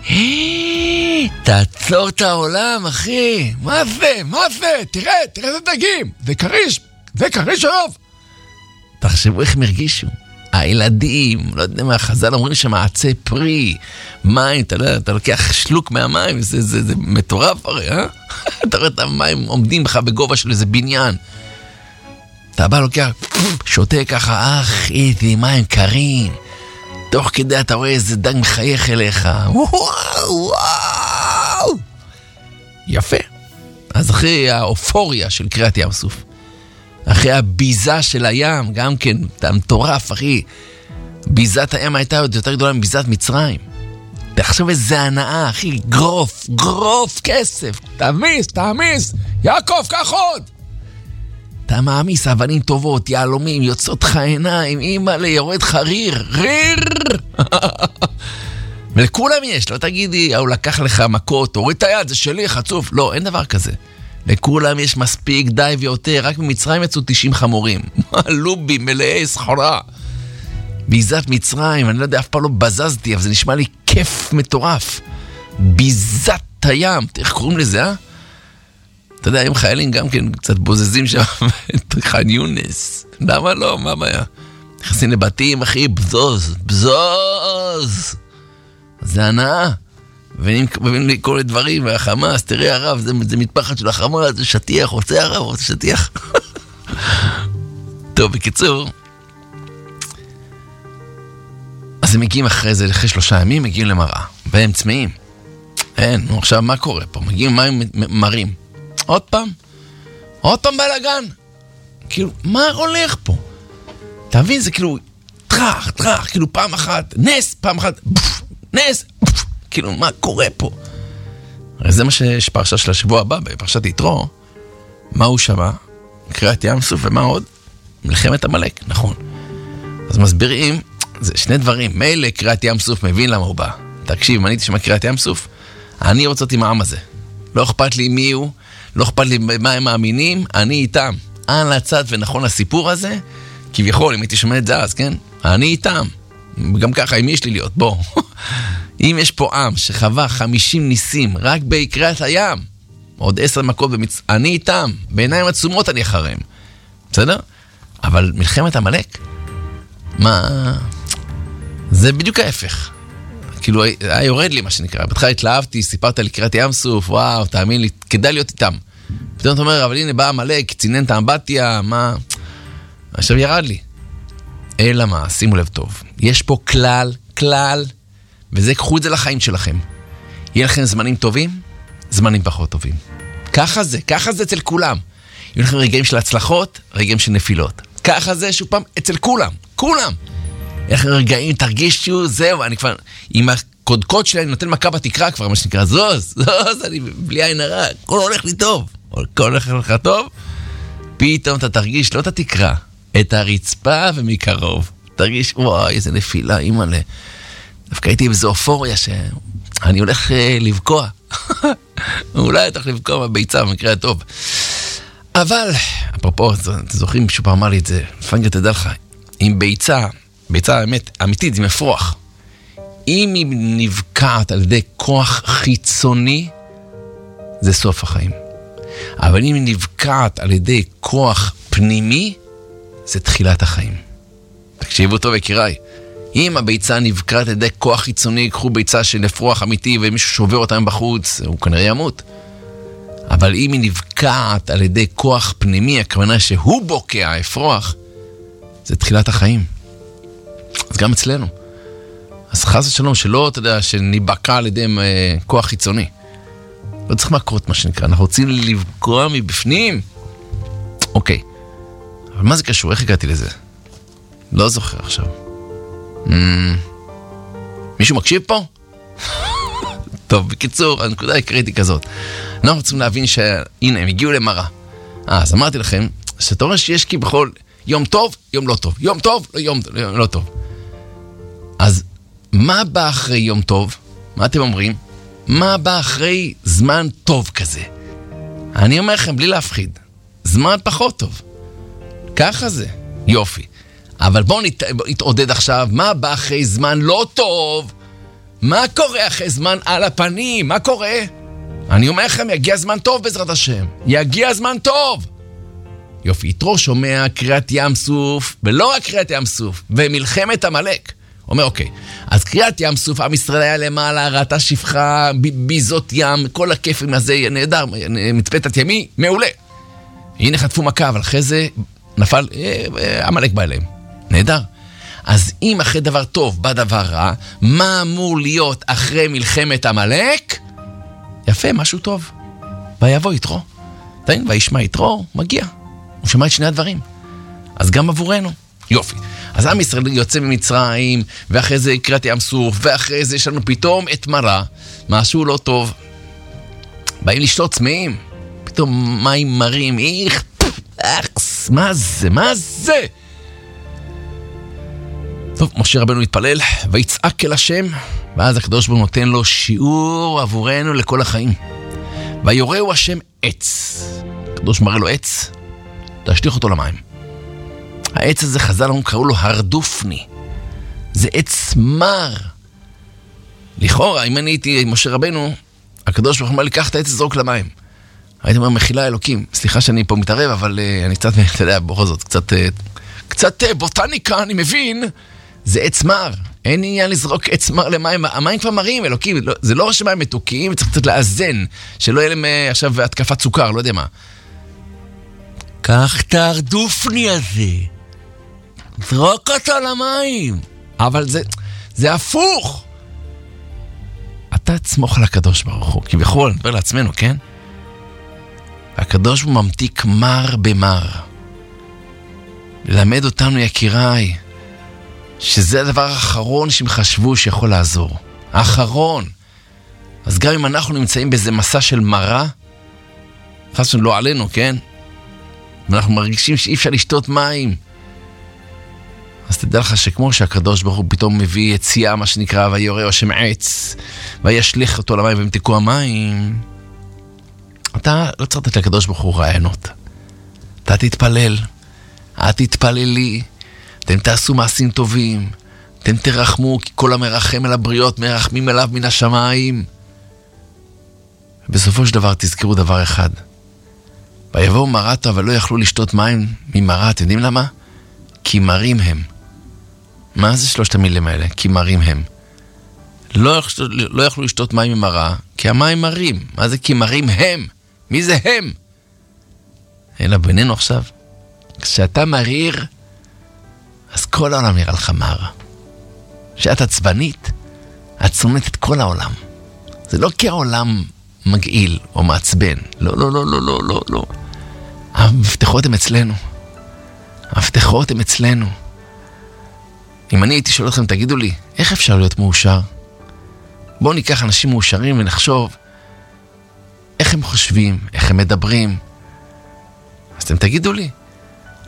[SPEAKER 1] תעצור את העולם, אחי. מה זה? מה זה? תראה, תראה איזה דגים. זה קריש, זה קריש אהוב. תחשבו איך הם הרגישו. הילדים, לא יודע מה, חז"ל אומרים שמעצי פרי, מים, אתה, לא, אתה לוקח שלוק מהמים, זה, זה, זה מטורף הרי, אה? אתה רואה את המים עומדים לך בגובה של איזה בניין. אתה בא לוקח, שותה ככה, אך, איזה מים קרים. תוך כדי אתה רואה איזה דג מחייך אליך. וואו, וואו. יפה. אז אחרי האופוריה של קריאת ים סוף, אחרי הביזה של הים, גם כן, אתה מטורף, אחי. ביזת הים הייתה עוד יותר גדולה מביזת מצרים. תחשוב איזה הנאה, אחי, גרוף, גרוף כסף. תעמיס, תעמיס. יעקב, קח עוד. אתה מעמיס אבנים טובות, יעלומים, יוצאות לך עיניים, אמא לי, יורד לך ריר, ריר. ולכולם יש, לא תגידי, הוא לקח לך מכות, הוריד את היד, זה שלי, חצוף. לא, אין דבר כזה. לכולם יש מספיק, די ויותר, רק ממצרים יצאו תשעים חמורים. לובים, מלאי סחורה. ביזת מצרים, אני לא יודע, אף פעם לא בזזתי, אבל זה נשמע לי כיף מטורף. ביזת הים, איך קוראים לזה, אה? אתה יודע, היום חיילים גם כן קצת בוזזים שם, חן יונס. למה לא? מה הבעיה? נכנסים לבתים, אחי, בזוז, בזוז. זה הנאה. ומביאים לי כל הדברים, והחמאס, תראה הרב, זה, זה מטפחת של החמאס, זה שטיח, רוצה הרב, רוצה שטיח. טוב, בקיצור, אז הם מגיעים אחרי זה, אחרי שלושה ימים, מגיעים למראה, והם צמאים. אין, נו, עכשיו מה קורה פה? מגיעים מים מרים. עוד פעם, עוד פעם בלגן. כאילו, מה הולך פה? אתה מבין, זה כאילו, טרח, טרח, כאילו פעם אחת, נס, פעם אחת, נס, כאילו, מה קורה פה? הרי זה מה שיש פרשה של השבוע הבא, בפרשת יתרו. מה הוא שמע? קריאת ים סוף, ומה עוד? מלחמת עמלק, נכון. אז מסבירים, זה שני דברים. מילא קריאת ים סוף מבין למה הוא בא. תקשיב, אם אני תשמע קריאת ים סוף, אני רוצה אותי עם העם הזה. לא אכפת לי מי הוא, לא אכפת לי מה הם מאמינים, אני איתם. על הצד ונכון לסיפור הזה, כביכול, אם הייתי שומע את זה אז, כן? אני איתם. גם ככה, אם יש לי להיות, בוא. אם יש פה עם שחווה חמישים ניסים רק בקריאת הים, עוד עשר מכות במצ... אני איתם, בעיניים עצומות אני אחריהם. בסדר? אבל מלחמת עמלק? מה? זה בדיוק ההפך. כאילו, היה יורד לי מה שנקרא. בתחילה התלהבתי, סיפרת לי קריאת ים סוף, וואו, תאמין לי, כדאי להיות איתם. פתאום אתה אומר, אבל הנה בא עמלק, צינן את האמבטיה, מה? עכשיו ירד לי. אלא מה, שימו לב טוב. יש פה כלל, כלל, וזה, קחו את זה לחיים שלכם. יהיה לכם זמנים טובים, זמנים פחות טובים. ככה זה, ככה זה אצל כולם. יהיו לכם רגעים של הצלחות, רגעים של נפילות. ככה זה שוב פעם אצל כולם, כולם. יהיה לכם רגעים, תרגישו, זהו, אני כבר, עם הקודקוד שלי, אני נותן מכה בתקרה כבר, מה שנקרא, זוז, זוז, אני בלי עין הרע, הכל הולך לי טוב. הכל הולך לך טוב, פתאום אתה תרגיש, לא את התקרה, את הרצפה ומקרוב. תרגיש, וואי, איזה נפילה, אימא'לה. דווקא הייתי באיזו אופוריה שאני הולך לבקוע. אולי אתה הולך לבקוע בביצה במקרה הטוב. אבל, אפרופו, אתם זוכרים, מישהו פעם אמר לי את זה, פנגר תדע לך, אם ביצה, ביצה האמת, אמיתית, זה מפרוח. אם היא נבקעת על ידי כוח חיצוני, זה סוף החיים. אבל אם היא נבקעת על ידי כוח פנימי, זה תחילת החיים. תקשיבו טוב, יקיריי. אם הביצה נבקעת על ידי כוח חיצוני, קחו ביצה של אפרוח אמיתי ומישהו שובר אותה בחוץ, הוא כנראה ימות. אבל אם היא נבקעת על ידי כוח פנימי, הכוונה שהוא בוקע, האפרוח, זה תחילת החיים. אז גם אצלנו. אז חס ושלום, שלא, אתה יודע, שניבקע על ידי אה, כוח חיצוני. לא צריך מכות, מה שנקרא. אנחנו רוצים לבקוע מבפנים. אוקיי. אבל מה זה קשור? איך הגעתי לזה? לא זוכר עכשיו. Mm, מישהו מקשיב פה? טוב, בקיצור, הנקודה העיקרית כזאת. אנחנו רוצים להבין שהנה, הם הגיעו למראה. אה, אז אמרתי לכם, שאתה רואה שיש כבכל יום טוב, יום לא טוב. יום טוב, לא, יום לא טוב. אז מה בא אחרי יום טוב? מה אתם אומרים? מה בא אחרי זמן טוב כזה? אני אומר לכם, בלי להפחיד. זמן פחות טוב. ככה זה. יופי. אבל בואו נת... נתעודד עכשיו, מה בא אחרי זמן לא טוב? מה קורה אחרי זמן על הפנים? מה קורה? אני אומר לכם, יגיע זמן טוב בעזרת השם. יגיע זמן טוב. יופי, יתרו שומע קריאת ים סוף, ולא רק קריאת ים סוף, ומלחמת המלך. אומר, אוקיי, אז קריאת ים סוף, עם ישראל היה למעלה, ראתה שפחה, ב- ביזות ים, כל הכיפים הזה, נהדר, מצפתת ימי, מעולה. הנה חטפו מכה, אבל אחרי זה נפל, אה, אה, המלך בא אליהם. נהדר. אז אם אחרי דבר טוב בא דבר רע, מה אמור להיות אחרי מלחמת המלך? יפה, משהו טוב. ויבוא יתרו. תבין, וישמע יתרו, מגיע. הוא שמע את שני הדברים. אז גם עבורנו. יופי. אז עם ישראל יוצא ממצרים, ואחרי זה קריאת ים סוף, ואחרי זה יש לנו פתאום את מראה, משהו לא טוב. באים לשתות צמאים, פתאום מים מרים, איך, אכס, מה זה, מה זה? טוב, משה רבנו התפלל, ויצעק אל השם, ואז הקדוש ברוך הוא נותן לו שיעור עבורנו לכל החיים. ויורהו השם עץ. הקדוש מראה לו עץ, תשליך אותו למים. העץ הזה חז"ל לנו קראו לו הרדופני. זה עץ מר. לכאורה, אם אני הייתי משה רבנו, הקדוש ברוך הוא אומר לי, קח את העץ זרוק למים. הייתי אומר, מחילה אלוקים. סליחה שאני פה מתערב, אבל uh, אני קצת, אתה יודע, בכל זאת, קצת, uh, קצת uh, בוטניקה, אני מבין. זה עץ מר. אין עניין לזרוק עץ מר למים. המים כבר מרים, אלוקים. לא, זה לא שמים מתוקים, צריך קצת לאזן, שלא יהיה להם uh, עכשיו התקפת סוכר, לא יודע מה. קח את הרדופני הזה. זרוק אותו למים. אבל זה, זה הפוך. אתה תסמוך על הקדוש ברוך הוא. כביכול, נדבר לעצמנו, כן? והקדוש הוא ממתיק מר במר. ללמד אותנו, יקיריי, שזה הדבר האחרון שהם חשבו שיכול לעזור. האחרון. אז גם אם אנחנו נמצאים באיזה מסע של מרה, חסון לא עלינו, כן? ואנחנו מרגישים שאי אפשר לשתות מים. אז תדע לך שכמו שהקדוש ברוך הוא פתאום מביא יציאה, מה שנקרא, ויורהו השם עץ, וישליך אותו למים ומתיקו המים, אתה לא צריך לתת לקדוש ברוך הוא רעיונות. אתה תתפלל, את תתפללי, אתם תעשו מעשים טובים, אתם תרחמו, כי כל המרחם אל הבריות מרחמים אליו מן השמיים. בסופו של דבר תזכרו דבר אחד. ויבואו מרתו, אבל לא יכלו לשתות מים ממרה. אתם יודעים למה? כי מרים הם. מה זה שלושת המילים האלה? כי מרים הם. לא, לא יכלו לשתות מים ממרה, כי המים מרים. מה זה כי מרים הם? מי זה הם? אלא בינינו עכשיו. כשאתה מריר, אז כל העולם נראה לך מר. כשאת עצבנית, את שונאת את כל העולם. זה לא כי העולם מגעיל או מעצבן. לא, לא, לא, לא, לא, לא, לא. המפתחות הם אצלנו. המפתחות הם אצלנו. אם אני הייתי שואל אתכם, תגידו לי, איך אפשר להיות מאושר? בואו ניקח אנשים מאושרים ונחשוב איך הם חושבים, איך הם מדברים. אז אתם תגידו לי,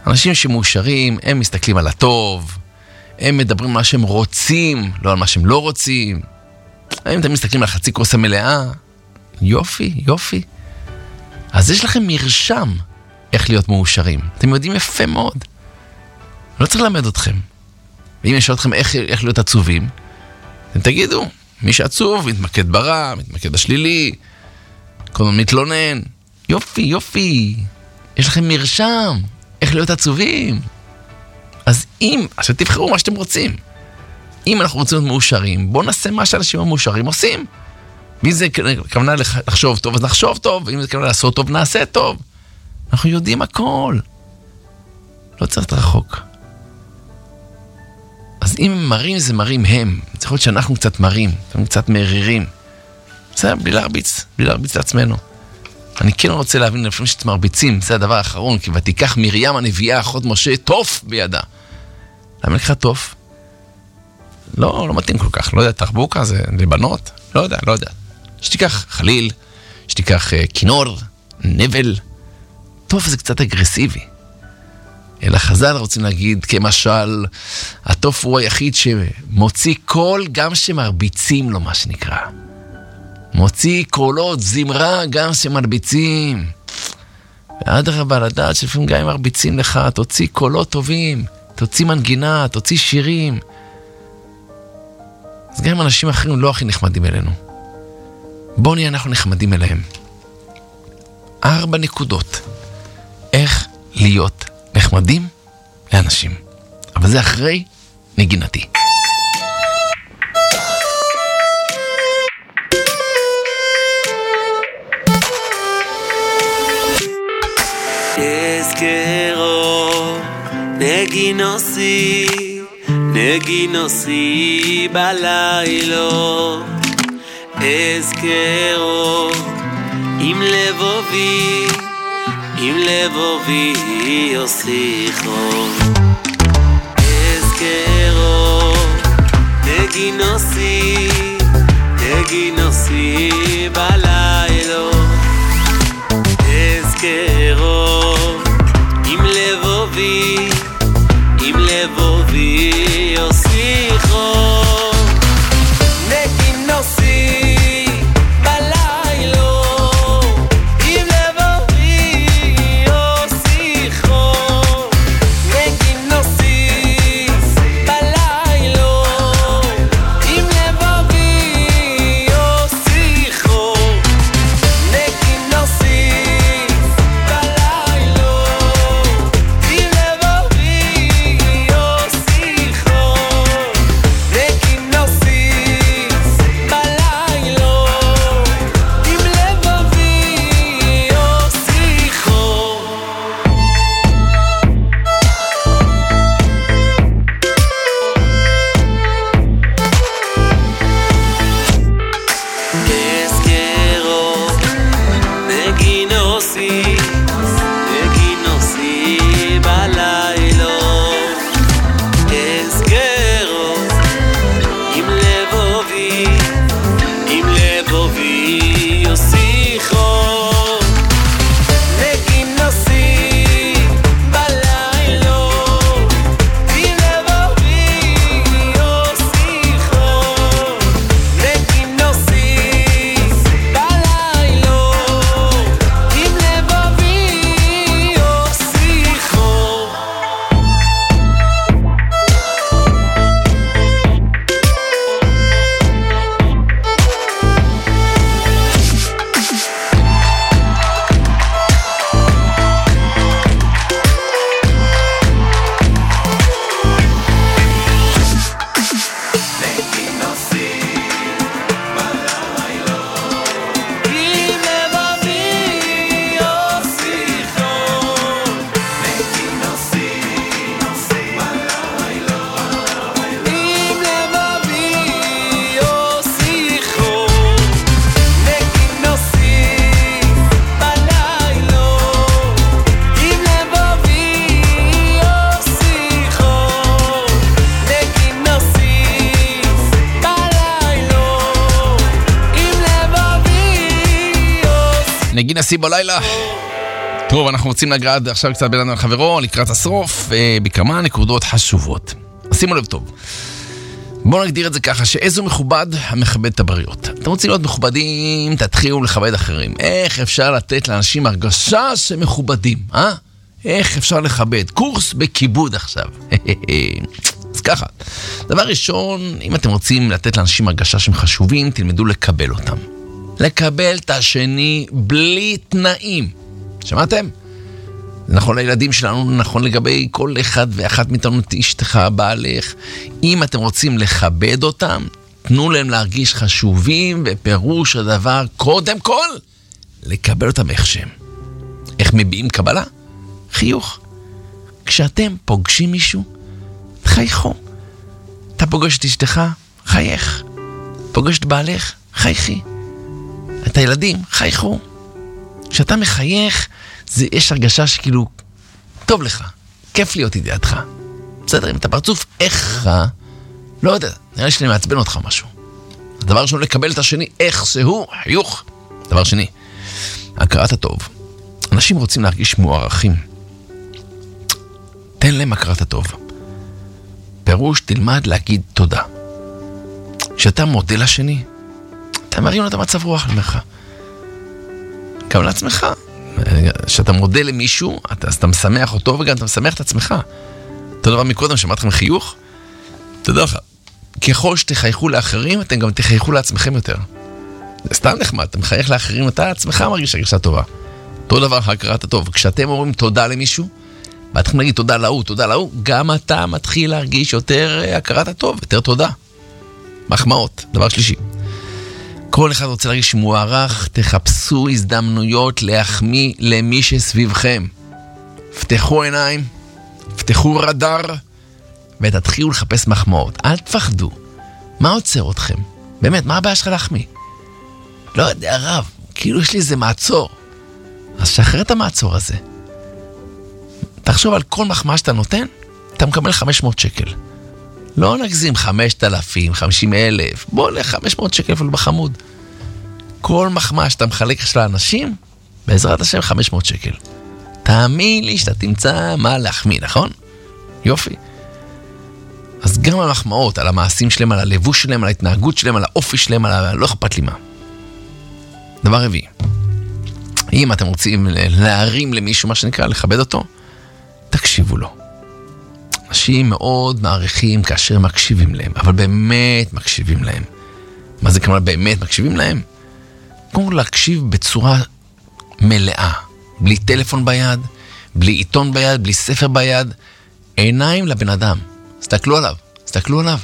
[SPEAKER 1] אנשים שמאושרים, הם מסתכלים על הטוב, הם מדברים על מה שהם רוצים, לא על מה שהם לא רוצים. הם אתם מסתכלים על חצי כוס המלאה. יופי, יופי. אז יש לכם מרשם איך להיות מאושרים. אתם יודעים יפה מאוד. לא צריך ללמד אתכם. ואם יש אתכם איך, איך להיות עצובים, אתם תגידו, מי שעצוב, מתמקד ברע, מתמקד בשלילי, כל הזמן מתלונן. יופי, יופי. יש לכם מרשם איך להיות עצובים. אז אם, אז תבחרו מה שאתם רוצים. אם אנחנו רוצים להיות מאושרים, בואו נעשה מה שאנשים המאושרים עושים. ואם זה כוונה לחשוב טוב, אז נחשוב טוב. ואם זה כוונה לעשות טוב, נעשה טוב. אנחנו יודעים הכל. לא צריך את רחוק. אז אם הם מרים, זה מרים הם. צריך להיות שאנחנו קצת מרים, קצת מרירים. זה בלי להרביץ, בלי להרביץ לעצמנו. אני כן רוצה להבין לפעמים שאתם מרביצים, זה הדבר האחרון, כי ותיקח מרים הנביאה, אחות משה, תוף בידה. למה לקחה תוף? לא, לא מתאים כל כך, לא יודע, תחבוקה זה לבנות, לא יודע, לא יודע. שתיקח חליל, שתיקח uh, כינור, נבל. תוף זה קצת אגרסיבי. אלא חז"ל רוצים להגיד, כמשל, התוף הוא היחיד שמוציא קול גם שמרביצים לו, מה שנקרא. מוציא קולות, זמרה, גם שמרביצים. ועד הרבה לדעת שלפעמים גם אם מרביצים לך, תוציא קולות טובים, תוציא מנגינה, תוציא שירים. אז גם אנשים אחרים לא הכי נחמדים אלינו. בואו נהיה אנחנו נחמדים אליהם. ארבע נקודות. איך להיות נחמדים לאנשים. אבל זה אחרי נגינתי.
[SPEAKER 2] Quiero נגינוסי נגינוסי בלילות אזכרו עם לבובי עם לבובי יוסיכו אזכרו נגינוסי נגינוסי בלילות אזכרו עם לבובי עם לבובי יוסיכו נגינוסי בלילות עם לבובי יוסיכו נגינוסי בלילות עם לבובי יוסיכו נגינוסי
[SPEAKER 1] נגינוסי בלילה טוב, אנחנו רוצים לגעת עכשיו קצת בין חברו לקראת הסוף בכמה נקודות חשובות. שימו לב טוב. בואו נגדיר את זה ככה, שאיזו מכובד המכבד את הבריות. אתם רוצים להיות מכובדים, תתחילו לכבד אחרים. איך אפשר לתת לאנשים הרגשה שמכובדים, אה? איך אפשר לכבד? קורס בכיבוד עכשיו. אז ככה, דבר ראשון, אם אתם רוצים לתת לאנשים הרגשה שהם חשובים, תלמדו לקבל אותם. לקבל את השני בלי תנאים. שמעתם? זה נכון לילדים שלנו, נכון לגבי כל אחד ואחת מאיתנו, אשתך, בעלך. אם אתם רוצים לכבד אותם, תנו להם להרגיש חשובים, ופירוש הדבר, קודם כל, לקבל אותם איך שהם. איך מביעים קבלה? חיוך. כשאתם פוגשים מישהו, תחייכו. אתה פוגש את אשתך, חייך. פוגש את בעלך, חייכי. את הילדים, חייכו. כשאתה מחייך, זה יש הרגשה שכאילו, טוב לך, כיף להיות ידיעתך. בסדר, אם אתה פרצוף איך, לא יודע, נראה לי שאני מעצבן אותך משהו. הדבר ראשון, לקבל את השני, איך שהוא, חיוך. דבר שני, הכרת הטוב. אנשים רוצים להרגיש מוערכים. תן להם הכרת הטוב. פירוש, תלמד להגיד תודה. כשאתה מודה לשני, אתה מרים לו את המצב רוח למך. גם לעצמך. כשאתה מודה למישהו, אתה, אתה משמח אותו וגם אתה משמח את עצמך. אותו דבר מקודם, שמעת לכם חיוך? תודה לך. ככל שתחייכו לאחרים, אתם גם תחייכו לעצמכם יותר. זה סתם נחמד, אתה מחייך לאחרים, אתה עצמך מרגיש הרגשה טובה. אותו דבר, הכרת הטוב. כשאתם אומרים תודה למישהו, ואתם נגיד תודה להוא, תודה להוא, גם אתה מתחיל להרגיש יותר הכרת הטוב, יותר תודה. מחמאות, דבר שלישי. כל אחד רוצה להרגיש מוערך, תחפשו הזדמנויות להחמיא למי שסביבכם. פתחו עיניים, פתחו רדאר, ותתחילו לחפש מחמאות. אל תפחדו. מה עוצר אתכם? באמת, מה הבעיה שלך להחמיא? לא יודע, רב, כאילו יש לי איזה מעצור. אז שחרר את המעצור הזה. תחשוב על כל מחמאה שאתה נותן, אתה מקבל חמש מאות שקל. לא נגזים חמשת אלפים, חמישים אלף, בוא ל-חמש מאות שקל אפילו בחמוד. כל מחמאה שאתה מחלק של האנשים, בעזרת השם חמש מאות שקל. תאמין לי שאתה תמצא מה להחמיא, נכון? יופי. אז גם על מחמאות, על המעשים שלהם, על הלבוש שלהם, על ההתנהגות שלהם, על האופי שלהם, על ה... לא אכפת לי מה. דבר רביעי. אם אתם רוצים להרים למישהו, מה שנקרא, לכבד אותו, תקשיבו לו. אנשים מאוד מעריכים כאשר מקשיבים להם, אבל באמת מקשיבים להם. מה זה כלומר באמת מקשיבים להם? כמו להקשיב בצורה מלאה, בלי טלפון ביד, בלי עיתון ביד, בלי ספר ביד, עיניים לבן אדם. תסתכלו עליו, תסתכלו עליו.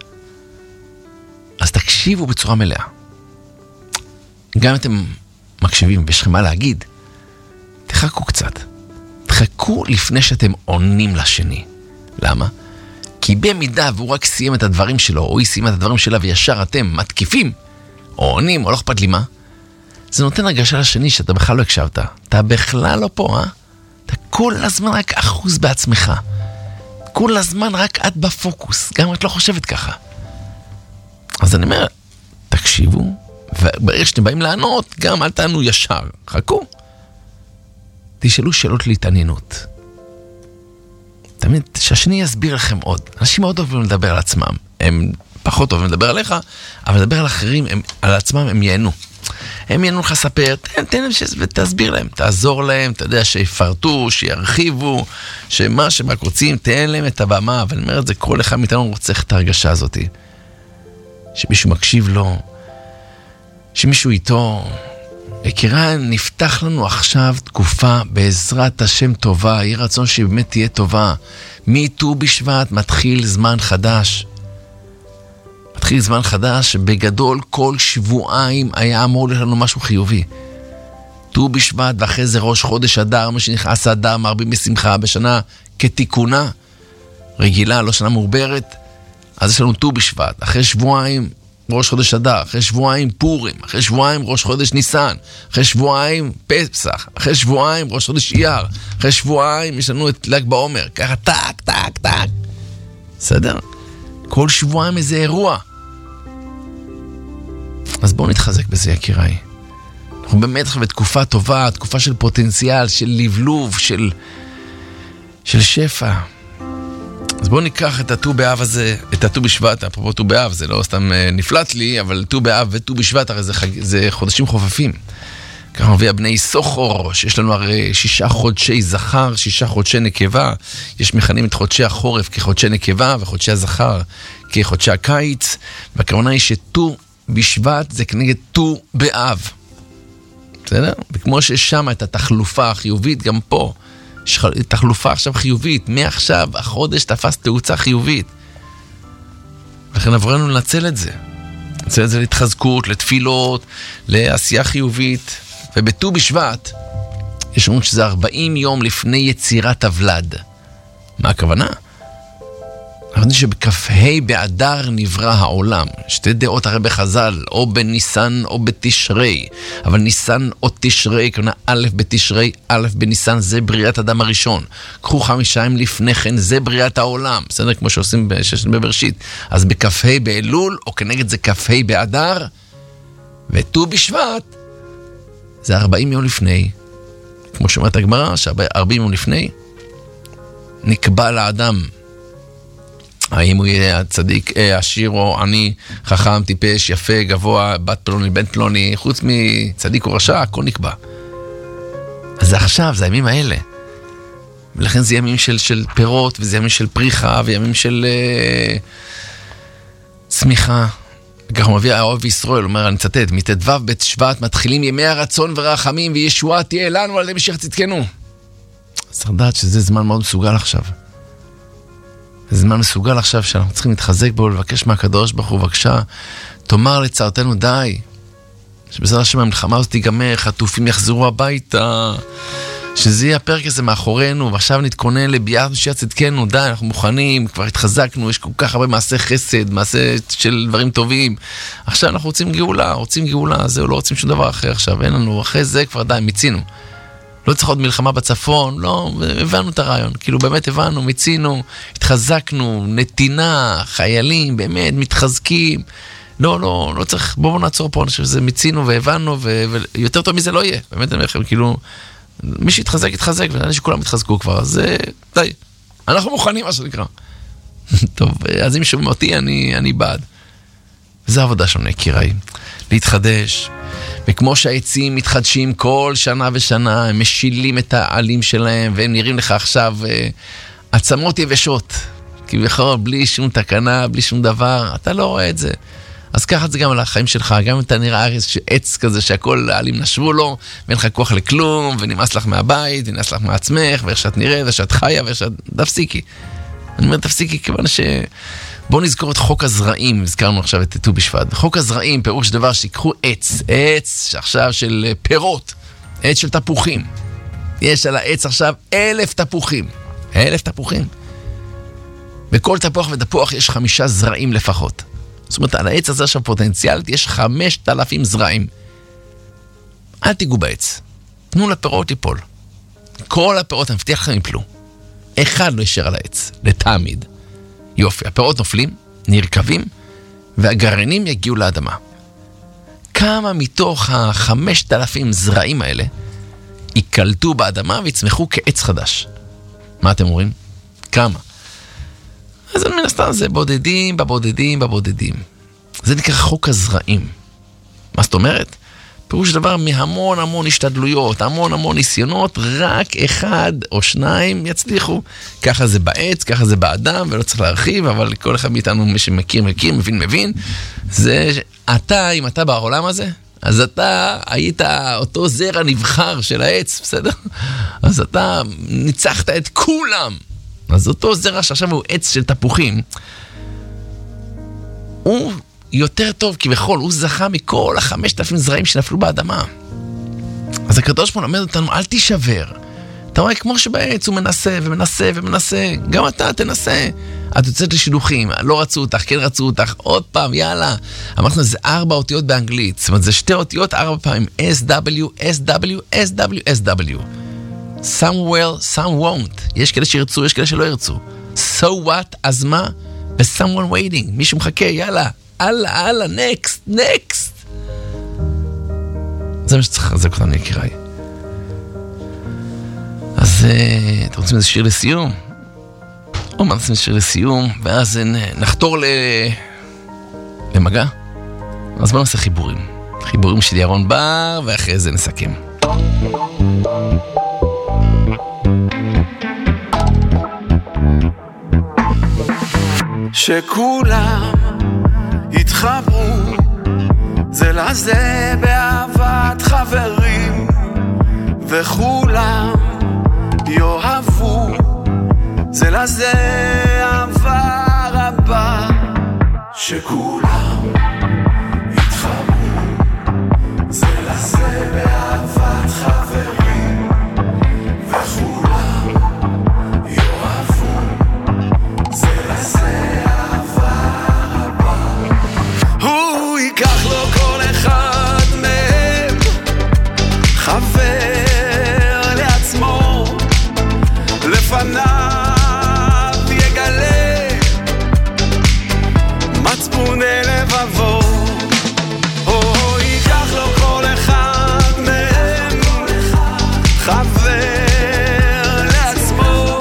[SPEAKER 1] אז תקשיבו בצורה מלאה. גם אם אתם מקשיבים ויש לכם מה להגיד, תחכו קצת. תחכו לפני שאתם עונים לשני. למה? כי במידה והוא רק סיים את הדברים שלו, או היא סיימה את הדברים שלה, וישר אתם מתקיפים, או עונים, או לא אכפת לי מה, זה נותן הרגשה לשני שאתה בכלל לא הקשבת. אתה בכלל לא פה, אה? אתה כל הזמן רק אחוז בעצמך. כל הזמן רק את בפוקוס, גם את לא חושבת ככה. אז אני אומר, תקשיבו, וברגע שאתם באים לענות, גם אל תענו ישר. חכו. תשאלו שאלות להתעניינות. תמיד, שהשני יסביר לכם עוד. אנשים מאוד אוהבים לדבר על עצמם. הם פחות אוהבים לדבר עליך, אבל לדבר על אחרים, הם, על עצמם הם ייהנו. הם ייהנו לך לספר, תן, תן להם ותסביר להם, תעזור להם, אתה יודע, שיפרטו, שירחיבו, שמה שהם רק רוצים, תן להם את הבמה, אבל אני אומר את זה, כל אחד מאיתנו רוצה את ההרגשה הזאת. שמישהו מקשיב לו, שמישהו איתו, יקירה, נפתח לנו עכשיו תקופה בעזרת השם טובה, יהיה רצון שבאמת תהיה טובה. מט"ו בשבט מתחיל זמן חדש. מתחיל זמן חדש, בגדול כל שבועיים היה אמור לנו משהו חיובי. ט"ו בשבט ואחרי זה ראש חודש אדר, מה שנכנס אדר, מרבים בשמחה, בשנה כתיקונה, רגילה, לא שנה מעוברת. אז יש לנו ט"ו בשבט, אחרי שבועיים ראש חודש אדר, אחרי שבועיים פורים, אחרי שבועיים ראש חודש ניסן, אחרי שבועיים פסח, אחרי שבועיים ראש חודש אייר, אחרי שבועיים יש לנו את ל"ג בעומר, ככה טק, טק, טק. בסדר? כל שבועיים איזה אירוע. אז בואו נתחזק בזה, יקיריי. אנחנו אנחנו באמת בתקופה טובה, תקופה של פוטנציאל, של לבלוב, של, של שפע. אז בואו ניקח את הט"ו באב הזה, את הט"ו בשבט, אפרופו ט"ו באב, זה לא סתם נפלט לי, אבל ט"ו באב וט"ו בשבט, הרי זה, זה חודשים חופפים. ככה מביא הבני סוחור, שיש לנו הרי שישה חודשי זכר, שישה חודשי נקבה, יש מכנים את חודשי החורף כחודשי נקבה, וחודשי הזכר כחודשי הקיץ, והכוונה היא שט"ו בשבט זה כנגד ט"ו באב. בסדר? וכמו ששם את התחלופה החיובית, גם פה יש תחלופה עכשיו חיובית, מעכשיו החודש תפס תאוצה חיובית. לכן עברנו לנצל את זה. נצל את זה להתחזקות, לתפילות, לעשייה חיובית. ובט"ו בשבט, יש אומרים שזה ארבעים יום לפני יצירת הוולד. מה הכוונה? אנחנו יודעים שבכ"ה באדר נברא העולם. שתי דעות הרי בחז"ל, או בניסן או בתשרי. אבל ניסן או תשרי, כוונה א' בתשרי, א' בניסן, זה בריאת אדם הראשון. קחו חמישה ימים לפני כן, זה בריאת העולם. בסדר? כמו שעושים בששת בבראשית. אז בכ"ה באלול, או כנגד זה כ"ה באדר, וט"ו בשבט, זה ארבעים יום לפני. כמו שאומרת הגמרא, שארבעים יום לפני, נקבע לאדם האם הוא יהיה צדיק, עשיר או עני, חכם, טיפש, יפה, גבוה, בת פלוני, בן פלוני, חוץ מצדיק או רשע, הכל נקבע. אז זה עכשיו, זה הימים האלה. ולכן זה ימים של, של פירות, וזה ימים של פריחה, וימים של uh, צמיחה. וכך הוא מביא האוהב ישראל, אומר, אני צטט, מתדבב בית שבט מתחילים ימי הרצון ורחמים, וישועה תהיה לנו על ידי משיח צדקנו. צריך לדעת שזה זמן מאוד מסוגל עכשיו. זה זמן מסוגל עכשיו שאנחנו צריכים להתחזק בו, לבקש מהקדוש ברוך הוא, בבקשה, תאמר לצערתנו די, שבעזרת השם המלחמה הזאת תיגמר, חטופים יחזרו הביתה, שזה יהיה הפרק הזה מאחורינו, ועכשיו נתכונן לביאת משיח צדקנו, די, אנחנו מוכנים, כבר התחזקנו, יש כל כך הרבה מעשה חסד, מעשה של דברים טובים, עכשיו אנחנו רוצים גאולה, רוצים גאולה, זהו, לא רוצים שום דבר אחר עכשיו, אין לנו, אחרי זה כבר די, מיצינו. לא צריך עוד מלחמה בצפון, לא, הבנו את הרעיון, כאילו באמת הבנו, מיצינו, התחזקנו, נתינה, חיילים, באמת מתחזקים, לא, לא, לא צריך, בואו נעצור פה, אני חושב שזה מיצינו והבנו, ויותר טוב מזה לא יהיה, באמת אני אומר, כאילו, מי שהתחזק, התחזק, ואני שכולם התחזקו כבר, אז די, אנחנו מוכנים, מה שנקרא. טוב, אז אם שומעים אותי, אני, אני בעד. וזו העבודה שלנו, יקיריי, להתחדש, וכמו שהעצים מתחדשים כל שנה ושנה, הם משילים את העלים שלהם, והם נראים לך עכשיו אה, עצמות יבשות, כביכול, בלי שום תקנה, בלי שום דבר, אתה לא רואה את זה. אז ככה זה גם על החיים שלך, גם אם אתה נראה עץ כזה שהכל העלים נשבו לו, ואין לך כוח לכלום, ונמאס לך מהבית, ונמאס לך מעצמך, ואיך שאת נראית, ושאת חיה, ואיך שאת... תפסיקי. אני אומר, תפסיקי, כיוון ש... בואו נזכור את חוק הזרעים, הזכרנו עכשיו את ט"ו בשבט. חוק הזרעים, פירוש דבר שיקחו עץ, עץ שעכשיו של פירות, עץ של תפוחים. יש על העץ עכשיו אלף תפוחים, אלף תפוחים. בכל תפוח ותפוח יש חמישה זרעים לפחות. זאת אומרת, על העץ הזה עכשיו פוטנציאלית יש חמשת אלפים זרעים. אל תיגעו בעץ, תנו לפירות ליפול. כל הפירות, אני מבטיח לכם, יפלו. אחד לא יישאר על העץ, לתמיד. יופי, הפירות נופלים, נרכבים, והגרעינים יגיעו לאדמה. כמה מתוך החמשת אלפים זרעים האלה יקלטו באדמה ויצמחו כעץ חדש? מה אתם אומרים? כמה? אז מן הסתם זה בודדים, בבודדים, בבודדים. זה נקרא חוק הזרעים. מה זאת אומרת? פירוש דבר מהמון המון השתדלויות, המון המון ניסיונות, רק אחד או שניים יצליחו. ככה זה בעץ, ככה זה באדם, ולא צריך להרחיב, אבל כל אחד מאיתנו, מי שמכיר, מכיר, מבין, מבין. זה, אתה, אם אתה בעולם הזה, אז אתה היית אותו זרע נבחר של העץ, בסדר? אז אתה ניצחת את כולם. אז אותו זרע שעכשיו הוא עץ של תפוחים, הוא... יותר טוב, כי בכל, הוא זכה מכל החמשת אלפים זרעים שנפלו באדמה. אז הקדוש פה לומד אותנו, אל תישבר. אתה רואה, כמו שבעץ הוא מנסה ומנסה ומנסה, גם אתה תנסה. את יוצאת לשילוחים, לא רצו אותך, כן רצו אותך, עוד פעם, יאללה. אמרנו, זה ארבע אותיות באנגלית, זאת אומרת, זה שתי אותיות ארבע פעמים, S W, S W, S W, S W. Some will, some won't. יש כאלה שירצו, יש כאלה שלא ירצו. So what, אז מה? ו-someone waiting, מישהו מחכה, יאללה. הלאה, הלאה, נקסט, נקסט. זה מה שצריך לחזק אותנו, יקיריי. אז אתם רוצים איזה שיר לסיום? או מה נעשה שיר לסיום, ואז נחתור ל... למגע? אז בואו נעשה חיבורים. חיבורים של ירון בר, ואחרי זה נסכם.
[SPEAKER 2] שכולם יתחברו זה לזה באהבת חברים, וכולם יאהבו זה לזה אהבה רבה. שכולם יתחברו זה לזה באהבת חברים, וכולם יאהבו זה לזה אהבה רבה. הוא ייקח לו כל אחד מהם חבר לעצמו, לפניו יגלה מצפוני לבבו. הוא ייקח לו כל אחד מהם חבר לעצמו,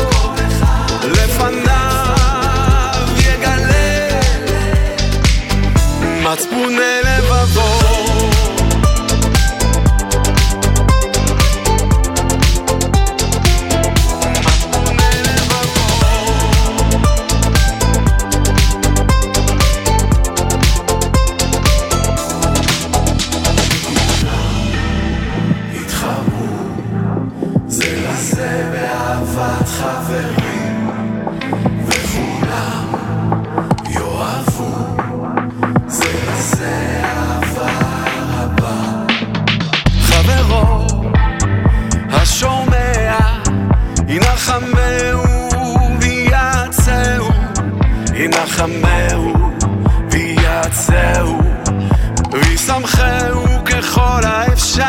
[SPEAKER 2] לפניו יגלה מצפוני לבבו. חברים, וכולם יאהבו זה לזה אהבה רבה. חברו השומע ינחמהו ויעצהו, ינחמהו ויעצהו, וישמחהו ככל האפשר.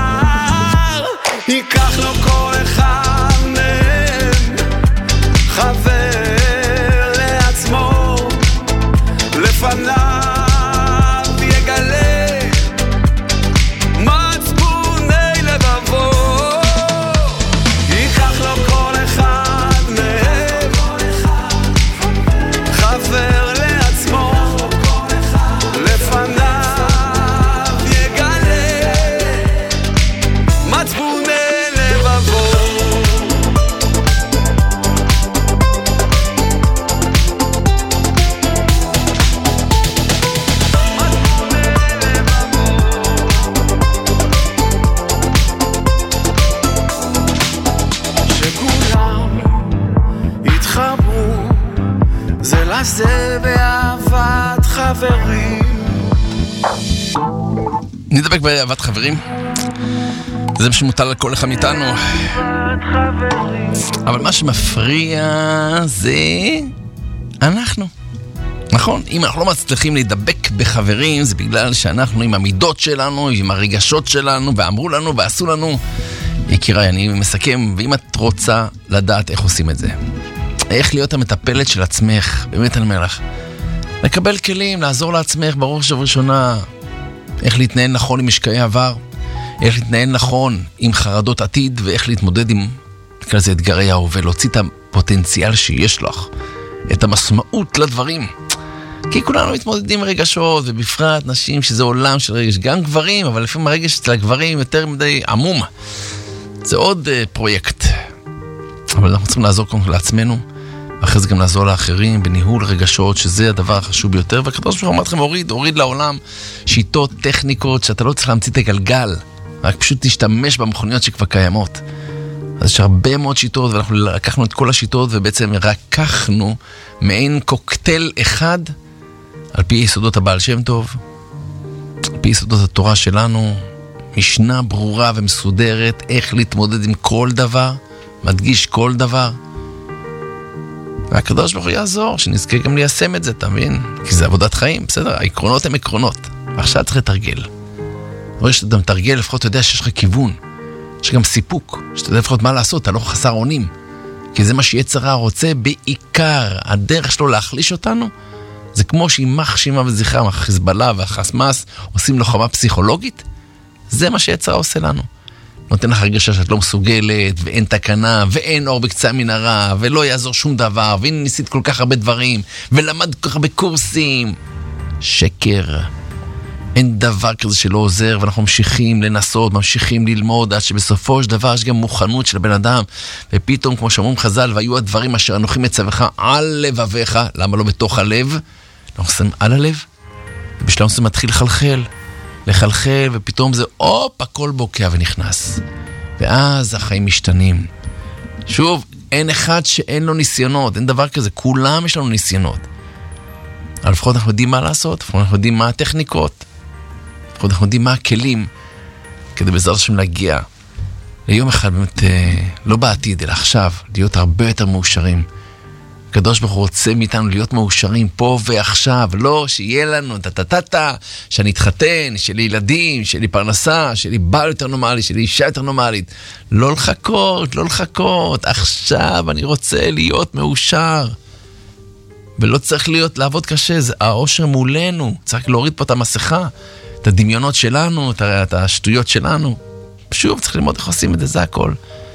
[SPEAKER 2] ייקח לו כל אחד חבר לעצמו, לפניו יגלה מצפוני לבבו. ייקח לו כל אחד מהם חבר לעצמו, לפניו יגלה מצפוני לבבו. זה לזה באהבת חברים.
[SPEAKER 1] נדבק באהבת חברים, זה מה שמוטל על כל אחד מאיתנו. אבל מה שמפריע זה אנחנו. נכון, אם אנחנו לא מצליחים להידבק בחברים, זה בגלל שאנחנו עם המידות שלנו, עם הרגשות שלנו, ואמרו לנו ועשו לנו. יקיריי, אני מסכם, ואם את רוצה לדעת איך עושים את זה, איך להיות המטפלת של עצמך, באמת אני אומר לך, לקבל כלים, לעזור לעצמך בראש ובראשונה, איך להתנהל נכון עם משקעי עבר, איך להתנהל נכון עם חרדות עתיד, ואיך להתמודד עם כזה אתגרי ההווה, להוציא את הפוטנציאל שיש לך, את המשמעות לדברים. כי כולנו מתמודדים עם רגשות, ובפרט נשים שזה עולם של רגש, גם גברים, אבל לפעמים הרגש אצל הגברים יותר מדי עמום. זה עוד uh, פרויקט. אבל אנחנו צריכים לעזור קודם לעצמנו, ואחרי זה גם לעזור לאחרים בניהול רגשות, שזה הדבר החשוב ביותר. והקדוש ברוך הוא אמר לכם, הוריד, הוריד לעולם שיטות, טכניקות, שאתה לא צריך להמציא את הגלגל, רק פשוט תשתמש במכוניות שכבר קיימות. אז יש הרבה מאוד שיטות, ואנחנו לקחנו את כל השיטות, ובעצם רקחנו מעין קוקטייל אחד, על פי יסודות הבעל שם טוב, על פי יסודות התורה שלנו, משנה ברורה ומסודרת, איך להתמודד עם כל דבר, מדגיש כל דבר. והקדוש ברוך הוא יעזור, שנזכה גם ליישם את זה, אתה מבין? כי זה עבודת חיים, בסדר? העקרונות הם עקרונות. ועכשיו צריך לתרגל. רואה שאתה מתרגל, לפחות אתה יודע שיש לך כיוון. יש גם סיפוק, שאתה יודע לפחות מה לעשות, אתה לא חסר עונים. כי זה מה שיצר הרע רוצה בעיקר. הדרך שלו להחליש אותנו, זה כמו שימח שימה וזכרם, החיזבאללה והחמאס עושים לוחמה פסיכולוגית, זה מה שיצר עושה לנו. נותן לך הרגשה שאת לא מסוגלת, ואין תקנה, ואין אור בקצה המנהרה, ולא יעזור שום דבר, והנה ניסית כל כך הרבה דברים, ולמד כל כך הרבה קורסים. שקר. אין דבר כזה שלא עוזר, ואנחנו ממשיכים לנסות, ממשיכים ללמוד, עד שבסופו של דבר יש גם מוכנות של הבן אדם, ופתאום, כמו שאומרים חז"ל, והיו הדברים אשר אנוכי מצווך על לבביך, למה לא בתוך הלב? אנחנו שמים על הלב, ובשלב זה מתחיל לחלחל, לחלחל, ופתאום זה, אופ, הכל בוקע ונכנס. ואז החיים משתנים. שוב, אין אחד שאין לו ניסיונות, אין דבר כזה, כולם יש לנו ניסיונות. אבל לפחות אנחנו יודעים מה לעשות, לפחות אנחנו יודעים מה הטכניקות, לפחות אנחנו יודעים מה הכלים, כדי בעזרת השם להגיע ליום אחד באמת, לא בעתיד, אלא עכשיו, להיות הרבה יותר מאושרים. הקדוש ברוך הוא רוצה מאיתנו להיות מאושרים פה ועכשיו, לא שיהיה לנו טה-טה-טה, שאני אתחתן, שלי ילדים, שלי פרנסה, שלי בעל יותר נורמלי, שלי אישה יותר נורמלית. לא לחכות, לא לחכות, עכשיו אני רוצה להיות מאושר. ולא צריך להיות, לעבוד קשה, זה האושר מולנו, צריך להוריד פה את המסכה, את הדמיונות שלנו, את השטויות שלנו. שוב, צריך ללמוד איך עושים את זה, זה הכל.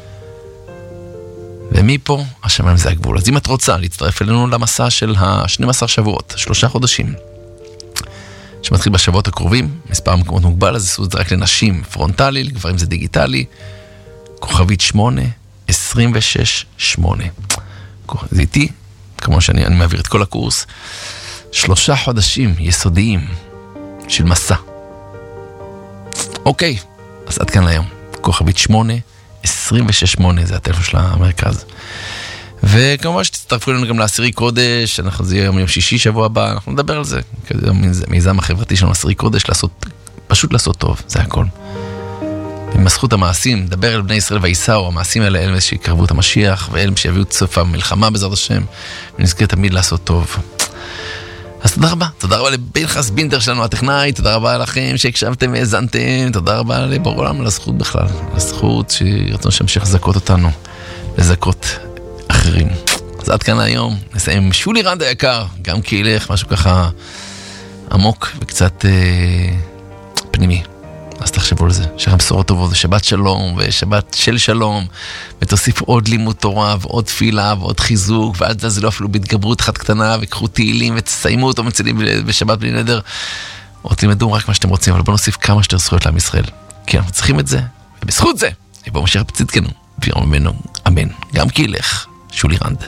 [SPEAKER 1] ומפה, השמיים זה הגבול. אז אם את רוצה להצטרף אלינו למסע של ה-שנים עשר שבועות, שלושה חודשים, שמתחיל בשבועות הקרובים, מספר מקומות מוגבל, אז עשו את זה רק לנשים פרונטלי, לגברים זה דיגיטלי, כוכבית שמונה, עשרים ושש, שמונה. זה איתי, כמו שאני אני מעביר את כל הקורס, שלושה חודשים יסודיים של מסע. אוקיי, אז עד כאן להיום. כוכבית שמונה, עשרים ושש שמונה, זה הטלפון של המרכז. וכמובן שתצטרפו לנו גם לעשירי קודש, אנחנו זה יום, יום שישי שבוע הבא, אנחנו נדבר על זה. מיזם החברתי שלנו, עשירי קודש, לעשות, פשוט לעשות טוב, זה הכל. עם הזכות המעשים, דבר אל בני ישראל ויסעו, המעשים האלה, אלה שיקרבו את המשיח, ואלה שיביאו את סוף המלחמה בעזרת השם, ונזכיר תמיד לעשות טוב. אז תודה רבה, תודה רבה לבנחס בינדר שלנו, הטכנאי, תודה רבה לכם שהקשבתם והזנתם, תודה רבה לבור עולם על הזכות בכלל, על הזכות שרצון שהמשך לזכות אותנו, לזכות אחרים. אז עד כאן היום, נסיים שולי רנד היקר, גם כי ילך משהו ככה עמוק וקצת אה, פנימי. אז תחשבו על זה, שכם בשורות טובות, ושבת שלום, ושבת של שלום, ותוסיפו עוד לימוד תורה, ועוד תפילה, ועוד חיזוק, ועד זה לא אפילו בהתגברות אחת קטנה, וקחו תהילים, ותסיימו אותו מצלים בשבת בלי נדר, או תלמדו רק מה שאתם רוצים, אבל בואו נוסיף כמה שיותר זכויות לעם ישראל, כי אנחנו צריכים את זה, ובזכות זה, יבוא משיח בצדקנו, ויאמר ממנו, אמן, גם כי ילך, שולי רנד.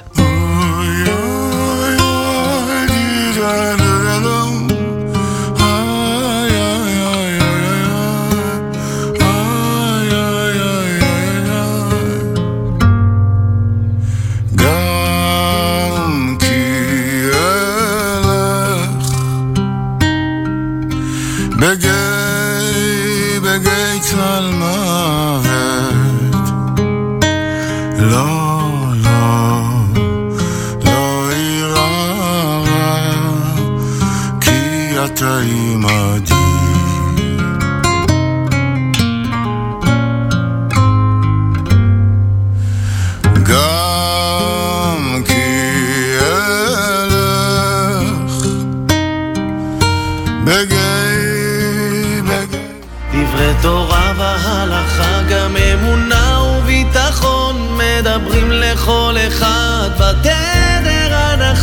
[SPEAKER 3] בגי, בגי צל מוות, לא, לא, לא יראה, כי אתה עמדי. גם כי אלך, בגי
[SPEAKER 2] דברי תורה והלכה, גם אמונה וביטחון, מדברים לכל אחד בתדר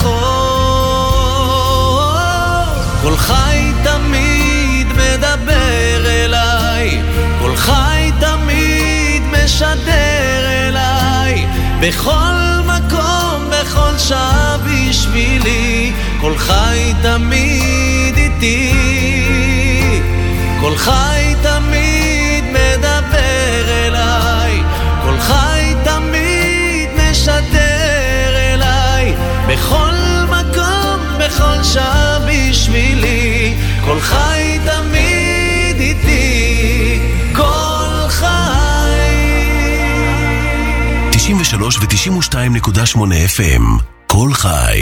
[SPEAKER 2] הנכון. כל חי תמיד מדבר אליי, כל חי תמיד משדר אליי, בכל מקום, בכל שעה בשבילי, כל חי תמיד איתי, כל חי תמיד מדבר אליי, כל חי תמיד משדר אליי, בכל מקום, בכל שעה בשבילי, כל חי תמיד איתי, כל חי.
[SPEAKER 4] תשעים ושלוש ו-תשעים ושתיים נקודה שמונה אף אם, כל חי.